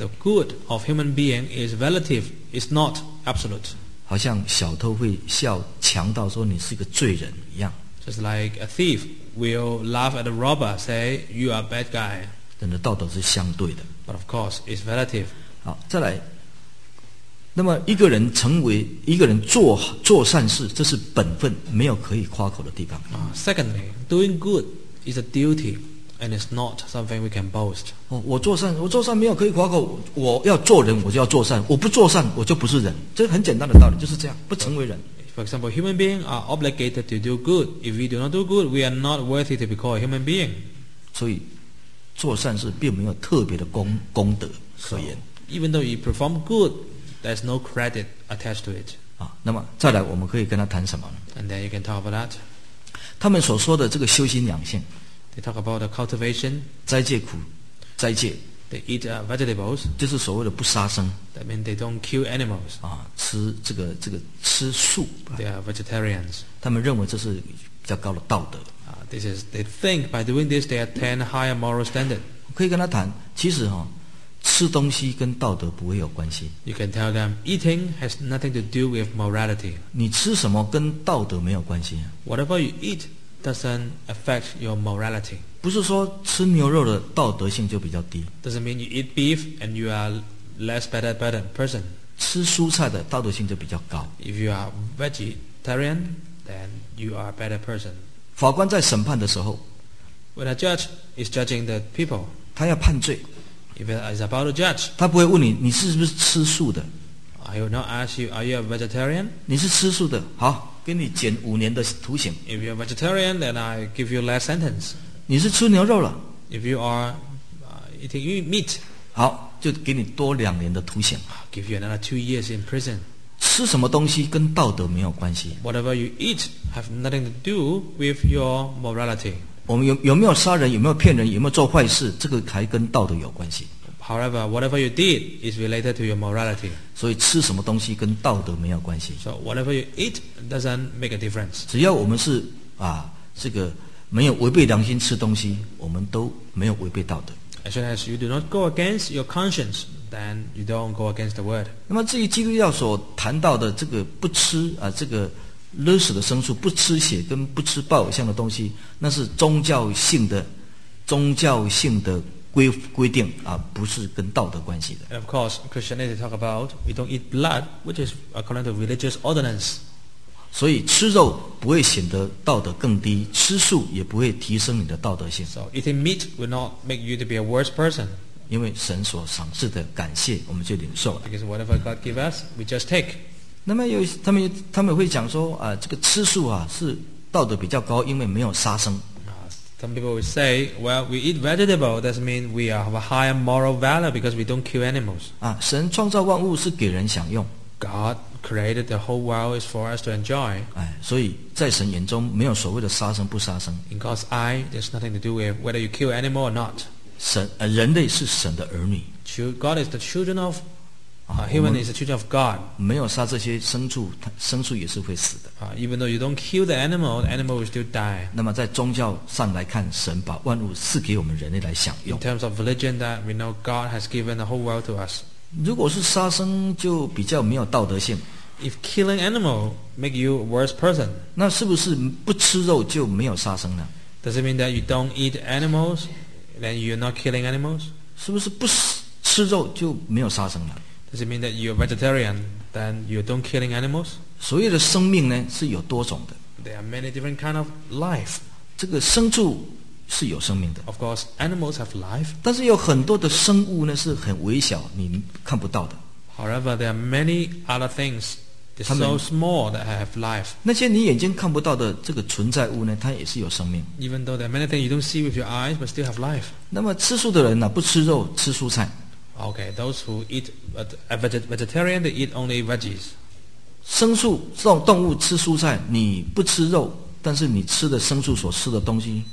The good of human being is relative, is not absolute. 好像小偷会笑强盗说你是个罪人一样。 Just like a thief will laugh at a robber, say, you are a bad guy. 人的道德是相对的。 But of course, it's relative. 好，再来。那么一个人成为一个人做做善事，这是本分，没有可以夸口的地方。 Uh, secondly, doing good is a duty, and it's not something we can boast. 哦，我做善，我做善没有可以夸口。我要做人，我就要做善；我不做善，我就不是人。这很简单的道理，就是这样，不成为人。 For example, human beings are obligated to do good. If we do not do good, we are not worthy to be called a human being. 所以做善事并没有特别的功功德可言。 So, even though you perform good, there's no credit attached to it. 啊，那么再来，我们可以跟他谈什么呢？ And then you can talk about that. 他们所说的这个修心养性， They talk about the cultivation. 斋戒苦，斋戒 They eat uh, vegetables. 就是所谓的不杀生 That means they don't kill animals. 啊，吃这个这个吃素， They are vegetarians. 他们认为这是比较高的道德。 Uh, this is they think by doing this they attain higher moral standard. 可以跟他谈，其实哈、哦，吃东西跟道德不会有关系。 You can tell them eating has nothing to do with morality. 你吃什么跟道德没有关系、啊。 Whatever you eat doesn't affect your morality. 不是说吃牛肉的道德性就比较低， Doesn't mean you eat beef and you are less better better person. 吃蔬菜的道德性就比较高。 If you are vegetarian, then you are a better person. 法官在审判的时候， When a judge is judging the people, 他要判罪， if it is about to judge, 他不会问你你是不是吃素的， I will not ask you, are you a vegetarian? 你是吃素的，好，给你减五年的徒刑。 If you're a vegetarian, then I give you less sentence. 你是吃牛肉了， If you are uh, eating you eat meat, 好，就给你多两年的徒刑。 I'll give you another two years in prison. 吃什么东西跟道德没有关系。 Whatever you eat have nothing to do with your morality. 我们有有没有杀人，有没有骗人，有没有做坏事，这个还跟道德有关系。 However, whatever you did is related to your morality. 所以吃什么东西跟道德没有关系。 So whatever you eat doesn't make a difference. 只要我们是啊，这个没有违背良心吃东西，我们都没有违背道德。 As soon as you do not go against your conscience, then you don't go against the word. 那么至于基督教所谈到的这个不吃啊，这个勒死的牲畜，不吃血跟不吃拜偶像的东西，那是宗教性的宗教性的规规定啊，不是跟道德关系的。 And of course, Christianity talk about we don't eat blood, which is according to religious ordinance. 所以吃肉不会显得道德更低，吃素也不会提升你的道德性。 So eating meat will not make you to be a worse person. 因为神所赏赐的感谢，我们就领受了。 Because whatever God give us, we just take. 那么有他们他们会讲说啊，这个吃素啊是道德比较高，因为没有杀生。 Uh, some people will say, well, we eat vegetable. That means we have a higher moral value because we don't kill animals. 啊，神创造万物是给人享用， God created the whole world is for us to enjoy. 哎，所以在神眼中没有所谓的杀生不杀生。 In God's eye, there's nothing to do with whether you kill animal or not. 神呃人类是神的儿女， Chil- God is the children of, 啊 uh,， 我 human 们 is the children of God. 没有杀这些牲畜，它牲畜也是会死的。 Uh, even though you don't kill the animal, the animal will still die. 那么在宗教上来看，神把万物赐给我们人类来享 In 用。 terms of religion, that we know God has given the whole world to us. 如果是杀生，就比较没有道德性。 If killing animal make you a worse person, 那是不是不吃肉就没有杀生呢？ does it mean that you don't eat animals, then you're not killing animals? 是不是不吃吃肉就没有杀生了？ Does it mean that you're vegetarian, then you don't killing animals? 所谓的生命呢是有多种的， There are many different kind of life. 这个牲畜是有生命的， Of course, animals have life. 但是有很多的生物呢是很微小，你看不到的。 However, there are many other things they're so 他们- small that have life. 那些你眼睛看不到的这个存在物呢，它也是有生命。 Even though there are many things you don't see with your eyes, but still have life. 那么吃素的人呢、不吃肉，吃蔬菜。 Okay, those who eat uh, a veget- vegetarian, they eat only veggies. 牲畜动动物吃蔬菜，你不吃肉，但是你吃的牲畜所吃的东西，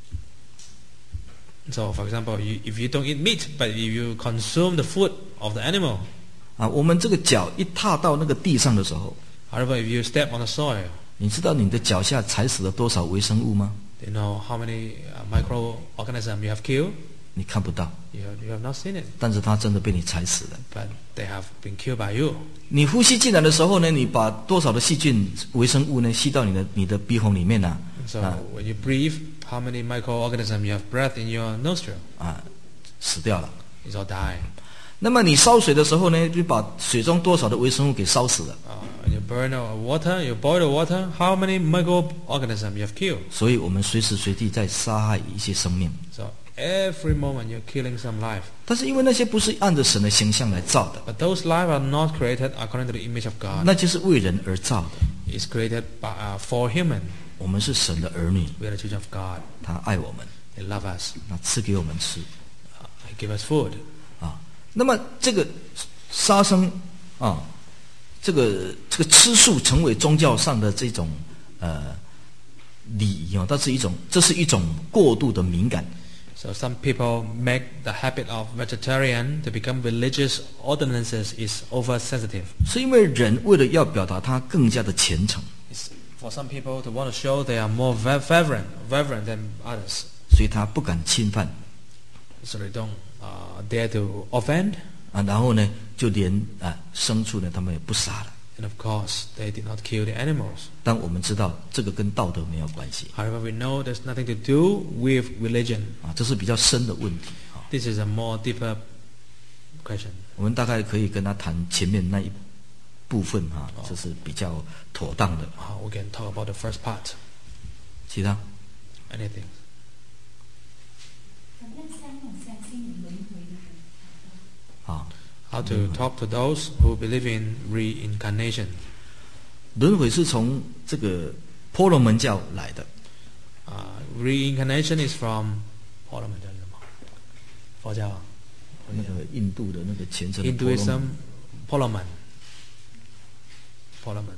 So, for example, you, if you don't eat meat, but if you consume the food of the animal, 啊，我们这个脚一踏到那个地上的时候， however, if you step on the soil, 你知道你的脚下踩死了多少微生物吗？ do you know how many uh, microorganisms you have killed? 你看不到， You have, you have not seen it, 但是他真的被你踩死了。 but they have been killed by you. 你呼吸进来的时候呢，你把多少的细菌、微生物呢吸到你的你的鼻孔里面呢、 So 啊？ when you breathe, how many microorganisms you have breath in your nostril? 啊，死掉了。 It's all die. 那么你烧水的时候呢，就把水中多少的微生物给烧死了。 Uh, when you burn uh, water, you boil the water, how many microorganisms you have killed? 所以我们随时随地在杀害一些生命。 So every moment you're killing some life. 但是因为那些不是按着神的形象来造的， But those lives are not created according to the image of God. 那就是为人而造的。 It's created by, uh, for human. 我们是神的儿女， We are the children of God. 他爱我们， He loves us. 那赐给我们吃 Uh, he gives us food. 啊。那么这个杀生啊，这个这个吃素成为宗教上的这种呃礼仪啊，它是一种，这是一种过度的敏感。 So some people make the habit of vegetarian to become religious ordinances is oversensitive. 是因为人为了要表达他更加的虔诚， It's for some people to want to show they are more ve- reverent, reverent than others. 所以他不敢侵犯 So they don't uh, dare to offend. 啊，然后呢，就连啊牲畜呢，他们也不杀了。 And of course, they did not kill the animals. 但我们知道这个跟道德没有关系 However, we know there's nothing to do with religion. 啊，这是比较深的问题啊。 This is a more deeper question. 我们大概可以跟他谈前面那一部分哈、这是比较妥当的。 Uh, we can talk about the first part. 其他 Anything. 反正相信相信轮回的人， 啊， How to talk to those who believe in reincarnation. 轮回是从这个婆罗门教来的， Uh, reincarnation is from 婆罗门教是什么？佛教啊那个印度的那个虔诚的婆罗 Hinduism, 门。 婆罗门。婆罗门。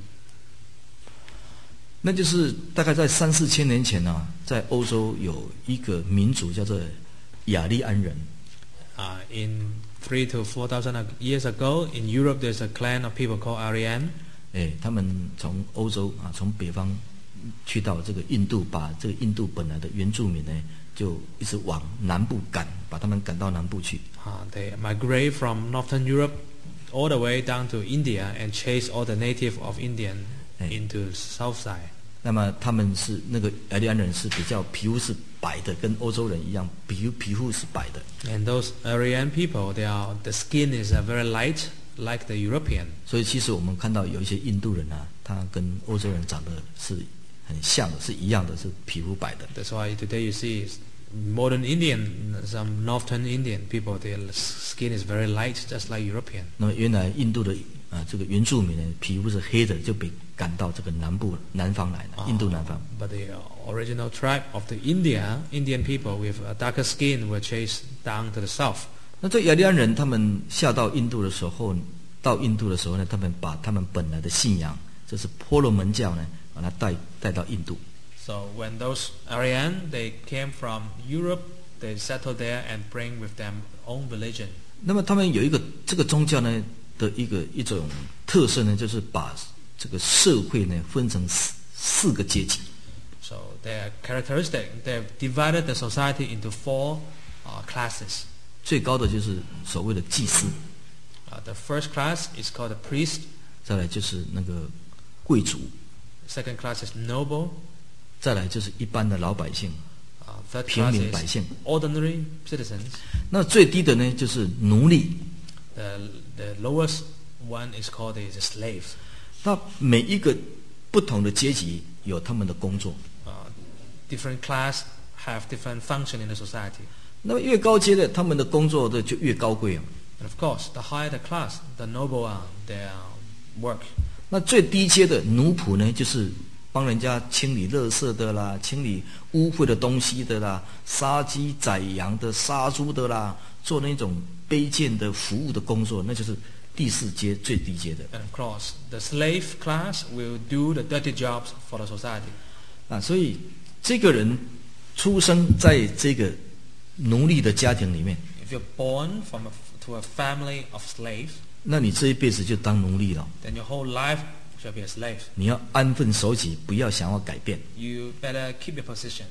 那就是大概在三四千年前呢、在欧洲有一个民族叫做雅利安人。 Uh, in three to four thousand years ago, in Europe, there's a clan of people called Aryan. 哎，他们从欧洲啊，从北方去到这个印度，把这个印度本来的原住民呢，就一直往南部赶，把他们赶到南部去。 Uh, they migrate from northern Europe all the way down to India and chase all the native of Indian Hey. into south side. 那么他们是那个雅利安人是比较皮肤是白的，跟欧洲人一样，皮肤皮肤是白的。 And those Aryan people, they are the skin is uh, very light, like the European. 所以其实我们看到有一些印度人啊，他跟欧洲人长得是很像的，是一样的，是皮肤白的。 That's why today you see modern Indian, some northern Indian people, their skin is very light, just like European. 那么原来印度的啊这个原住民呢，皮肤是黑的，就被赶到这个南部南方来了，印度南方。 But the uh, original tribe of the India, Indian people with a darker skin were chased down to the south. 那这雅利安人他们下到印度的时候，到印度的时候呢，他们把他们本来的信仰，这是婆罗门教呢，把它带带到印度。 So when those Aryan, they came from Europe, they settled there and bring with them own religion. 那么他们有一个这个宗教呢的一个一种特色呢，就是把这个社会呢分成四四个阶级。 So their characteristic, they've divided the society into four uh, classes. 最高的就是所谓的祭司， Uh, the first class is called the priest. 再来就是那个贵族， Second class is noble. 再来就是一般的老百姓。 Uh, third 平 class 民百姓。 is ordinary citizens. 那最低的呢就是奴隶。 The, the lowest one is called the, the slave. 那每一个不同的阶级有他们的工作。 Uh, different class have different function in the society. 那么越高阶的，他们的工作的就越高贵啊。 And of course, the higher the class, the noble are their work. 那最低阶的奴仆呢，就是帮人家清理垃圾的啦，清理污秽的东西的啦，杀鸡宰羊的、杀猪的啦，做那种卑贱的服务的工作，那就是第四阶最低阶的 And of course, the slave class will do the dirty jobs for the society. 啊。所以这个人出生在这个奴隶的家庭里面， If you're born from a, to a family of slaves, 那你这一辈子就当奴隶了。 then your whole life shall be a slave. 你要安分守己，不要想要改变。 You better keep your position.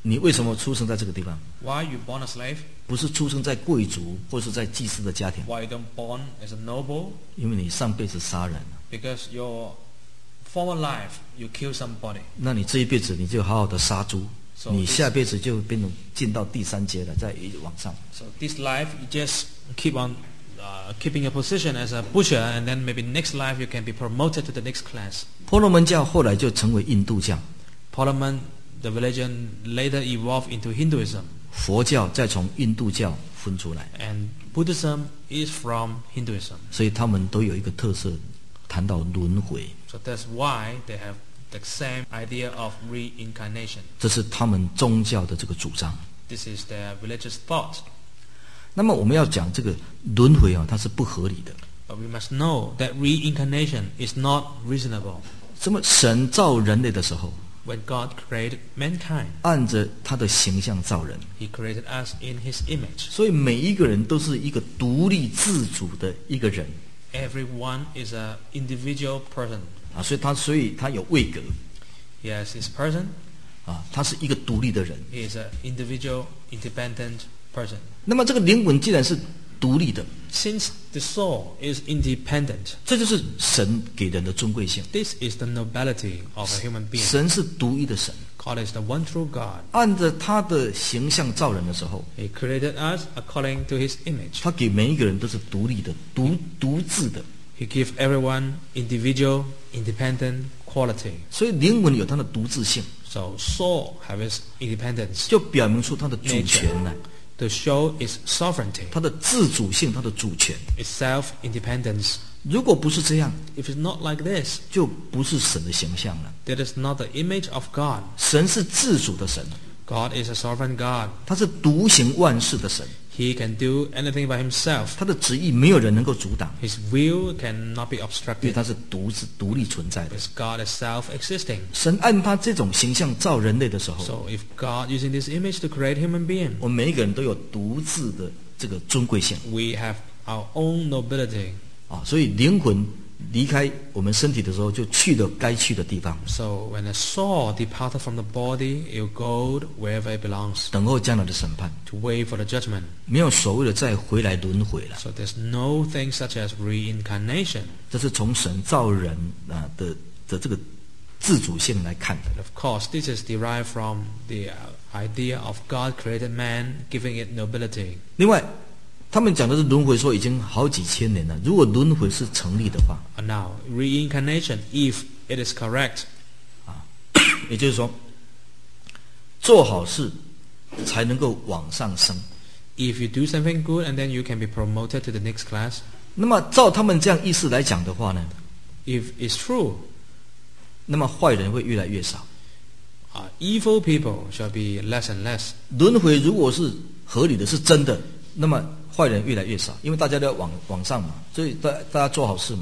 你为什么出生在这个地方？ Why you born a slave? 不是出生在贵族或是在祭司的家庭， Why you don't born as a noble? 因为你上辈子杀人了， Because your former life you kill somebody. 那你这一辈子你就好好的杀猪， So 你 this- 下辈子就变成进到第三阶了，再往上。 So this life you just keep on uh, keeping your position as a butcher, and then maybe next life you can be promoted to the next class. 婆罗门教后来就成为印度教， Parliament, the religion later evolved into Hinduism, 佛教再从印度教分出来， and Buddhism is from Hinduism. 所以他们都有一个特色，谈到轮回， So that's why they have the same idea of reincarnation. 这是他们宗教的这个主张。 This is their religious thought. 那么我们要讲这个轮回啊，它是不合理的。 But we must know that reincarnation is not reasonable. 什么？神造人类的时候， When God created mankind, 按着他的形象造人， He created us in His image. 所以每一个人都是一个独立自主的一个人 Everyone is an individual person. 啊，所以他所以他有位格 He has his person. 啊，他是一个独立的人。 He is an individual, independent person. 那么这个灵魂既然是独立的， Since the soul is independent, 这就是神给人的尊贵性。 this is the nobility of a human being. 神是独一的神， God is the one true God. 按着他的形象造人的时候， He created us according to His image. 他给每一个人都是独立的、独独自的， He gives everyone individual, independent quality. 所以灵魂有它的独自性， So soul have its independence 就表明出它的主权来， to show its sovereignty, 它的自主性，它的主权。 its self-independence. 如果不是这样， If it's not like this, 就不是神的形象了。 that is not the image of God. 神是自主的神， God is a sovereign God. 他是独行万事的神， He can do anything by Himself. 他的旨意没有人能够阻挡， His will cannot be 因为 obstructed 他是独自独立存在的。 because God is self-existing. 神按他这种形象造人类的时候， So if God using this image to create human being, 我们每一个人都有独自的这个尊贵性 we have our own nobility. 啊，所以灵魂离开我们身体的时候，就去了该去的地方， So when a soul departed from the body, it will go wherever it belongs 等候将来的审判。 to wait for the judgment. 没有所谓的再回来轮回了， So there's no thing such as reincarnation. 这是从神造人啊的的这个自主性来看的。 But of course, this is derived from the uh, idea of God created man, giving it nobility. 另外，他们讲的是轮回，说已经好几千年了。如果轮回是成立的话， And now, reincarnation, if it is correct, 也就是说，做好事才能够往上升。 if you do something good and then you can be promoted to the next class, 那么照他们这样意思来讲的话呢， if it's true, 那么坏人会越来越少。 uh, evil people shall be less and less. 轮回如果是合理的，是真的，那么坏人越来越少，因为大家都要往往上嘛，所以大大家做好事嘛。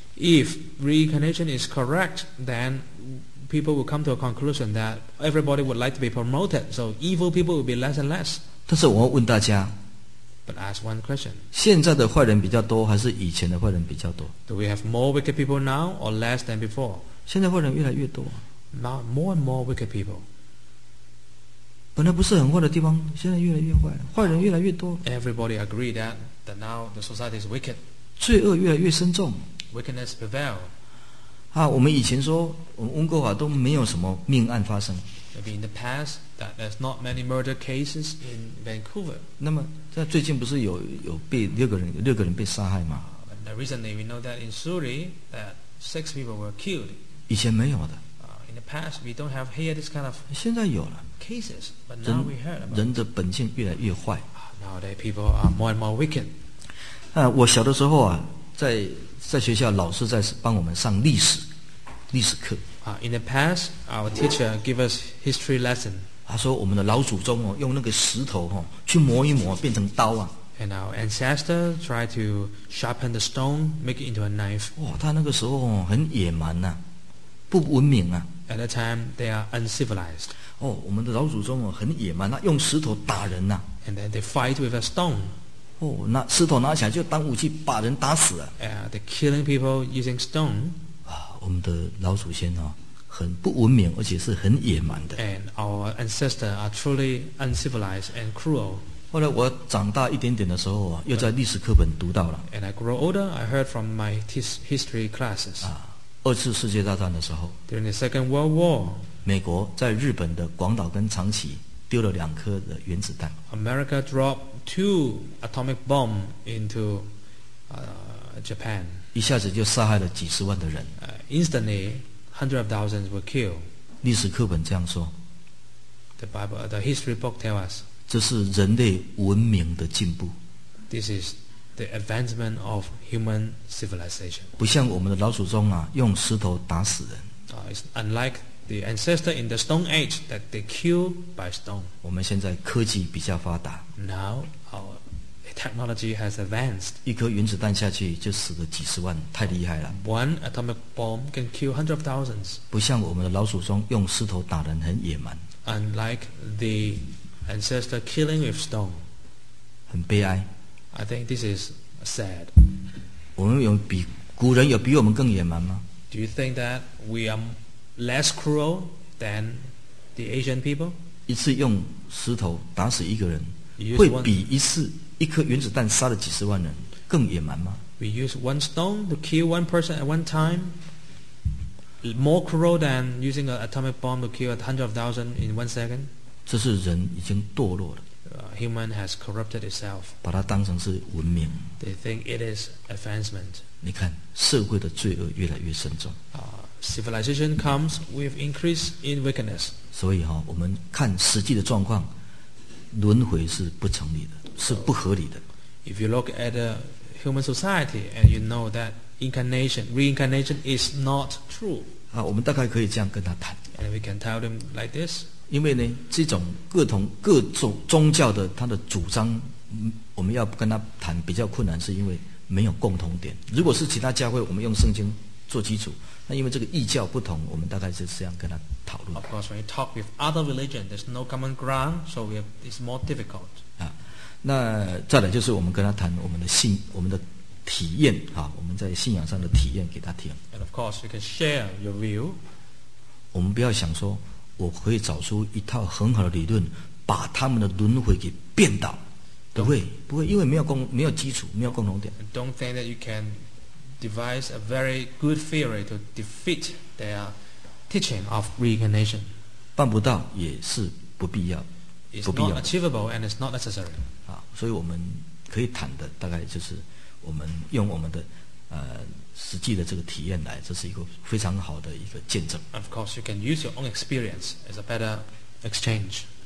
If reincarnation is correct, then people will come to a conclusion that everybody would like to be promoted, so evil people will be less and less. 但是我要问大家， But ask one question. 现在的坏人比较多，还是以前的坏人比较多？ Do we have more wicked people now or less than before? 现在坏人越来越多， Now more and more wicked people. 本来不是很坏的地方，现在越来越坏，坏人越来越多， Everybody agree that, that now the society is wicked. 罪恶越来越深重。 Wickedness prevail. 啊，我们以前说我们温哥华都没有什么命案发生， Maybe in the past that there's not many murder cases in Vancouver. 那么在最近不是有有被六个人有六个人被杀害吗？ And recently we know that in Surrey that six people were killed. 以前没有的， Uh, in the past we don't have here this kind of 现在有了。 cases, but now 人 we heard about. 人的本性越来越坏。 Uh, nowadays people are more and more wicked. 啊，我小的时候啊，在在学校老师在帮我们上历史历史课， Uh, in the past, our teacher gave us history lesson, 他说我们的老祖宗哦，用那个石头哦去磨一磨，变成刀啊。 and our ancestor tried to sharpen the stone, make it into a knife. 哇，他那个时候哦很野蛮呐、不文明啊。 At that time, they are uncivilized, 哦，我们的老祖宗哦很野蛮，他用石头打人呐、 and then they fight with a stone. 哦，拿石头拿起来就当武器，把人打死了。 Uh, they're killing people using stone. 啊，我们的老祖先哦， 很不文明，而且是很野蛮的。 And our ancestors are truly uncivilized and cruel. 后来我长大一点点的时候啊，又在历史课本读到了 And I grow older, I heard from my his- history classes. 啊，二次世界大战的时候， During the Second World War, 美国在日本的广岛跟长崎丢了两颗的原子弹， America dropped two atomic bombs into uh, Japan. 一下子就杀害了几十万的人。 Uh, instantly, hundreds of thousands were killed. 历史课本这样说， The Bible, the history book tells us 这是人类文明的进步， this is the advancement of human civilization. 不像我们的老祖宗啊，用石头打死人。 Uh, it's unlike the ancestor in the Stone Age that they killed by stone. 我们现在科技比较发达， Now our technology has advanced. 一颗原子弹下去就死了几十万，太厉害了。 One atomic bomb can kill hundreds of thousands. 不像我们的老祖宗用石头打人很野蛮， Unlike the ancestor killing with stone. 很悲哀。 I think this is sad. 我们有比古人有比我们更野蛮吗？ Do you think that we are less cruel than the Asian people? 一次用石头打死一个人， You use 会 one- 比一次一颗原子弹杀了几十万人更野蛮吗？ We use one stone to kill one person at one time. More cruel than using an atomic bomb to kill a hundred of thousands in one second. 这是人已经堕落了， Uh, human has corrupted itself. 把它当成是文明。 They think it is advancement. 你看社会的罪恶越来越深重， Uh, civilization comes with increase in wickedness. 所以哈、我们看实际的状况，轮回是不成立的，是不合理的。 If you look at the human society and you know that incarnation, reincarnation is not true, 啊，我们大概可以这样跟他谈， and we can tell them like this. 因为呢，这种各同各种宗教的他的主张，嗯我们要跟他谈比较困难，是因为没有共同点。如果是其他教会，我们用圣经做基础，那因为这个异教不同，我们大概是这样跟他讨论 Of course, when you talk with other religion, there's no common ground, so we have, it's more difficult. 啊。那再来就是我们跟他谈我们的信，我们的体验啊，我们在信仰上的体验给他听。 And of course, you can share your view. 我们不要想说我可以找出一套很好的理论，把他们的轮回给变倒，不会不会，因为没有共没有基础，没有共同点。 And don't think that you can devise a very good theory to defeat their teaching of reincarnation. 办不到也是不必要， It's 不必要 not achievable and it's not necessary. 啊。所以我们可以谈的大概就是我们用我们的呃实际的这个体验来，这是一个非常好的一个见证。 Of course, you can use your own experience as a better exchange.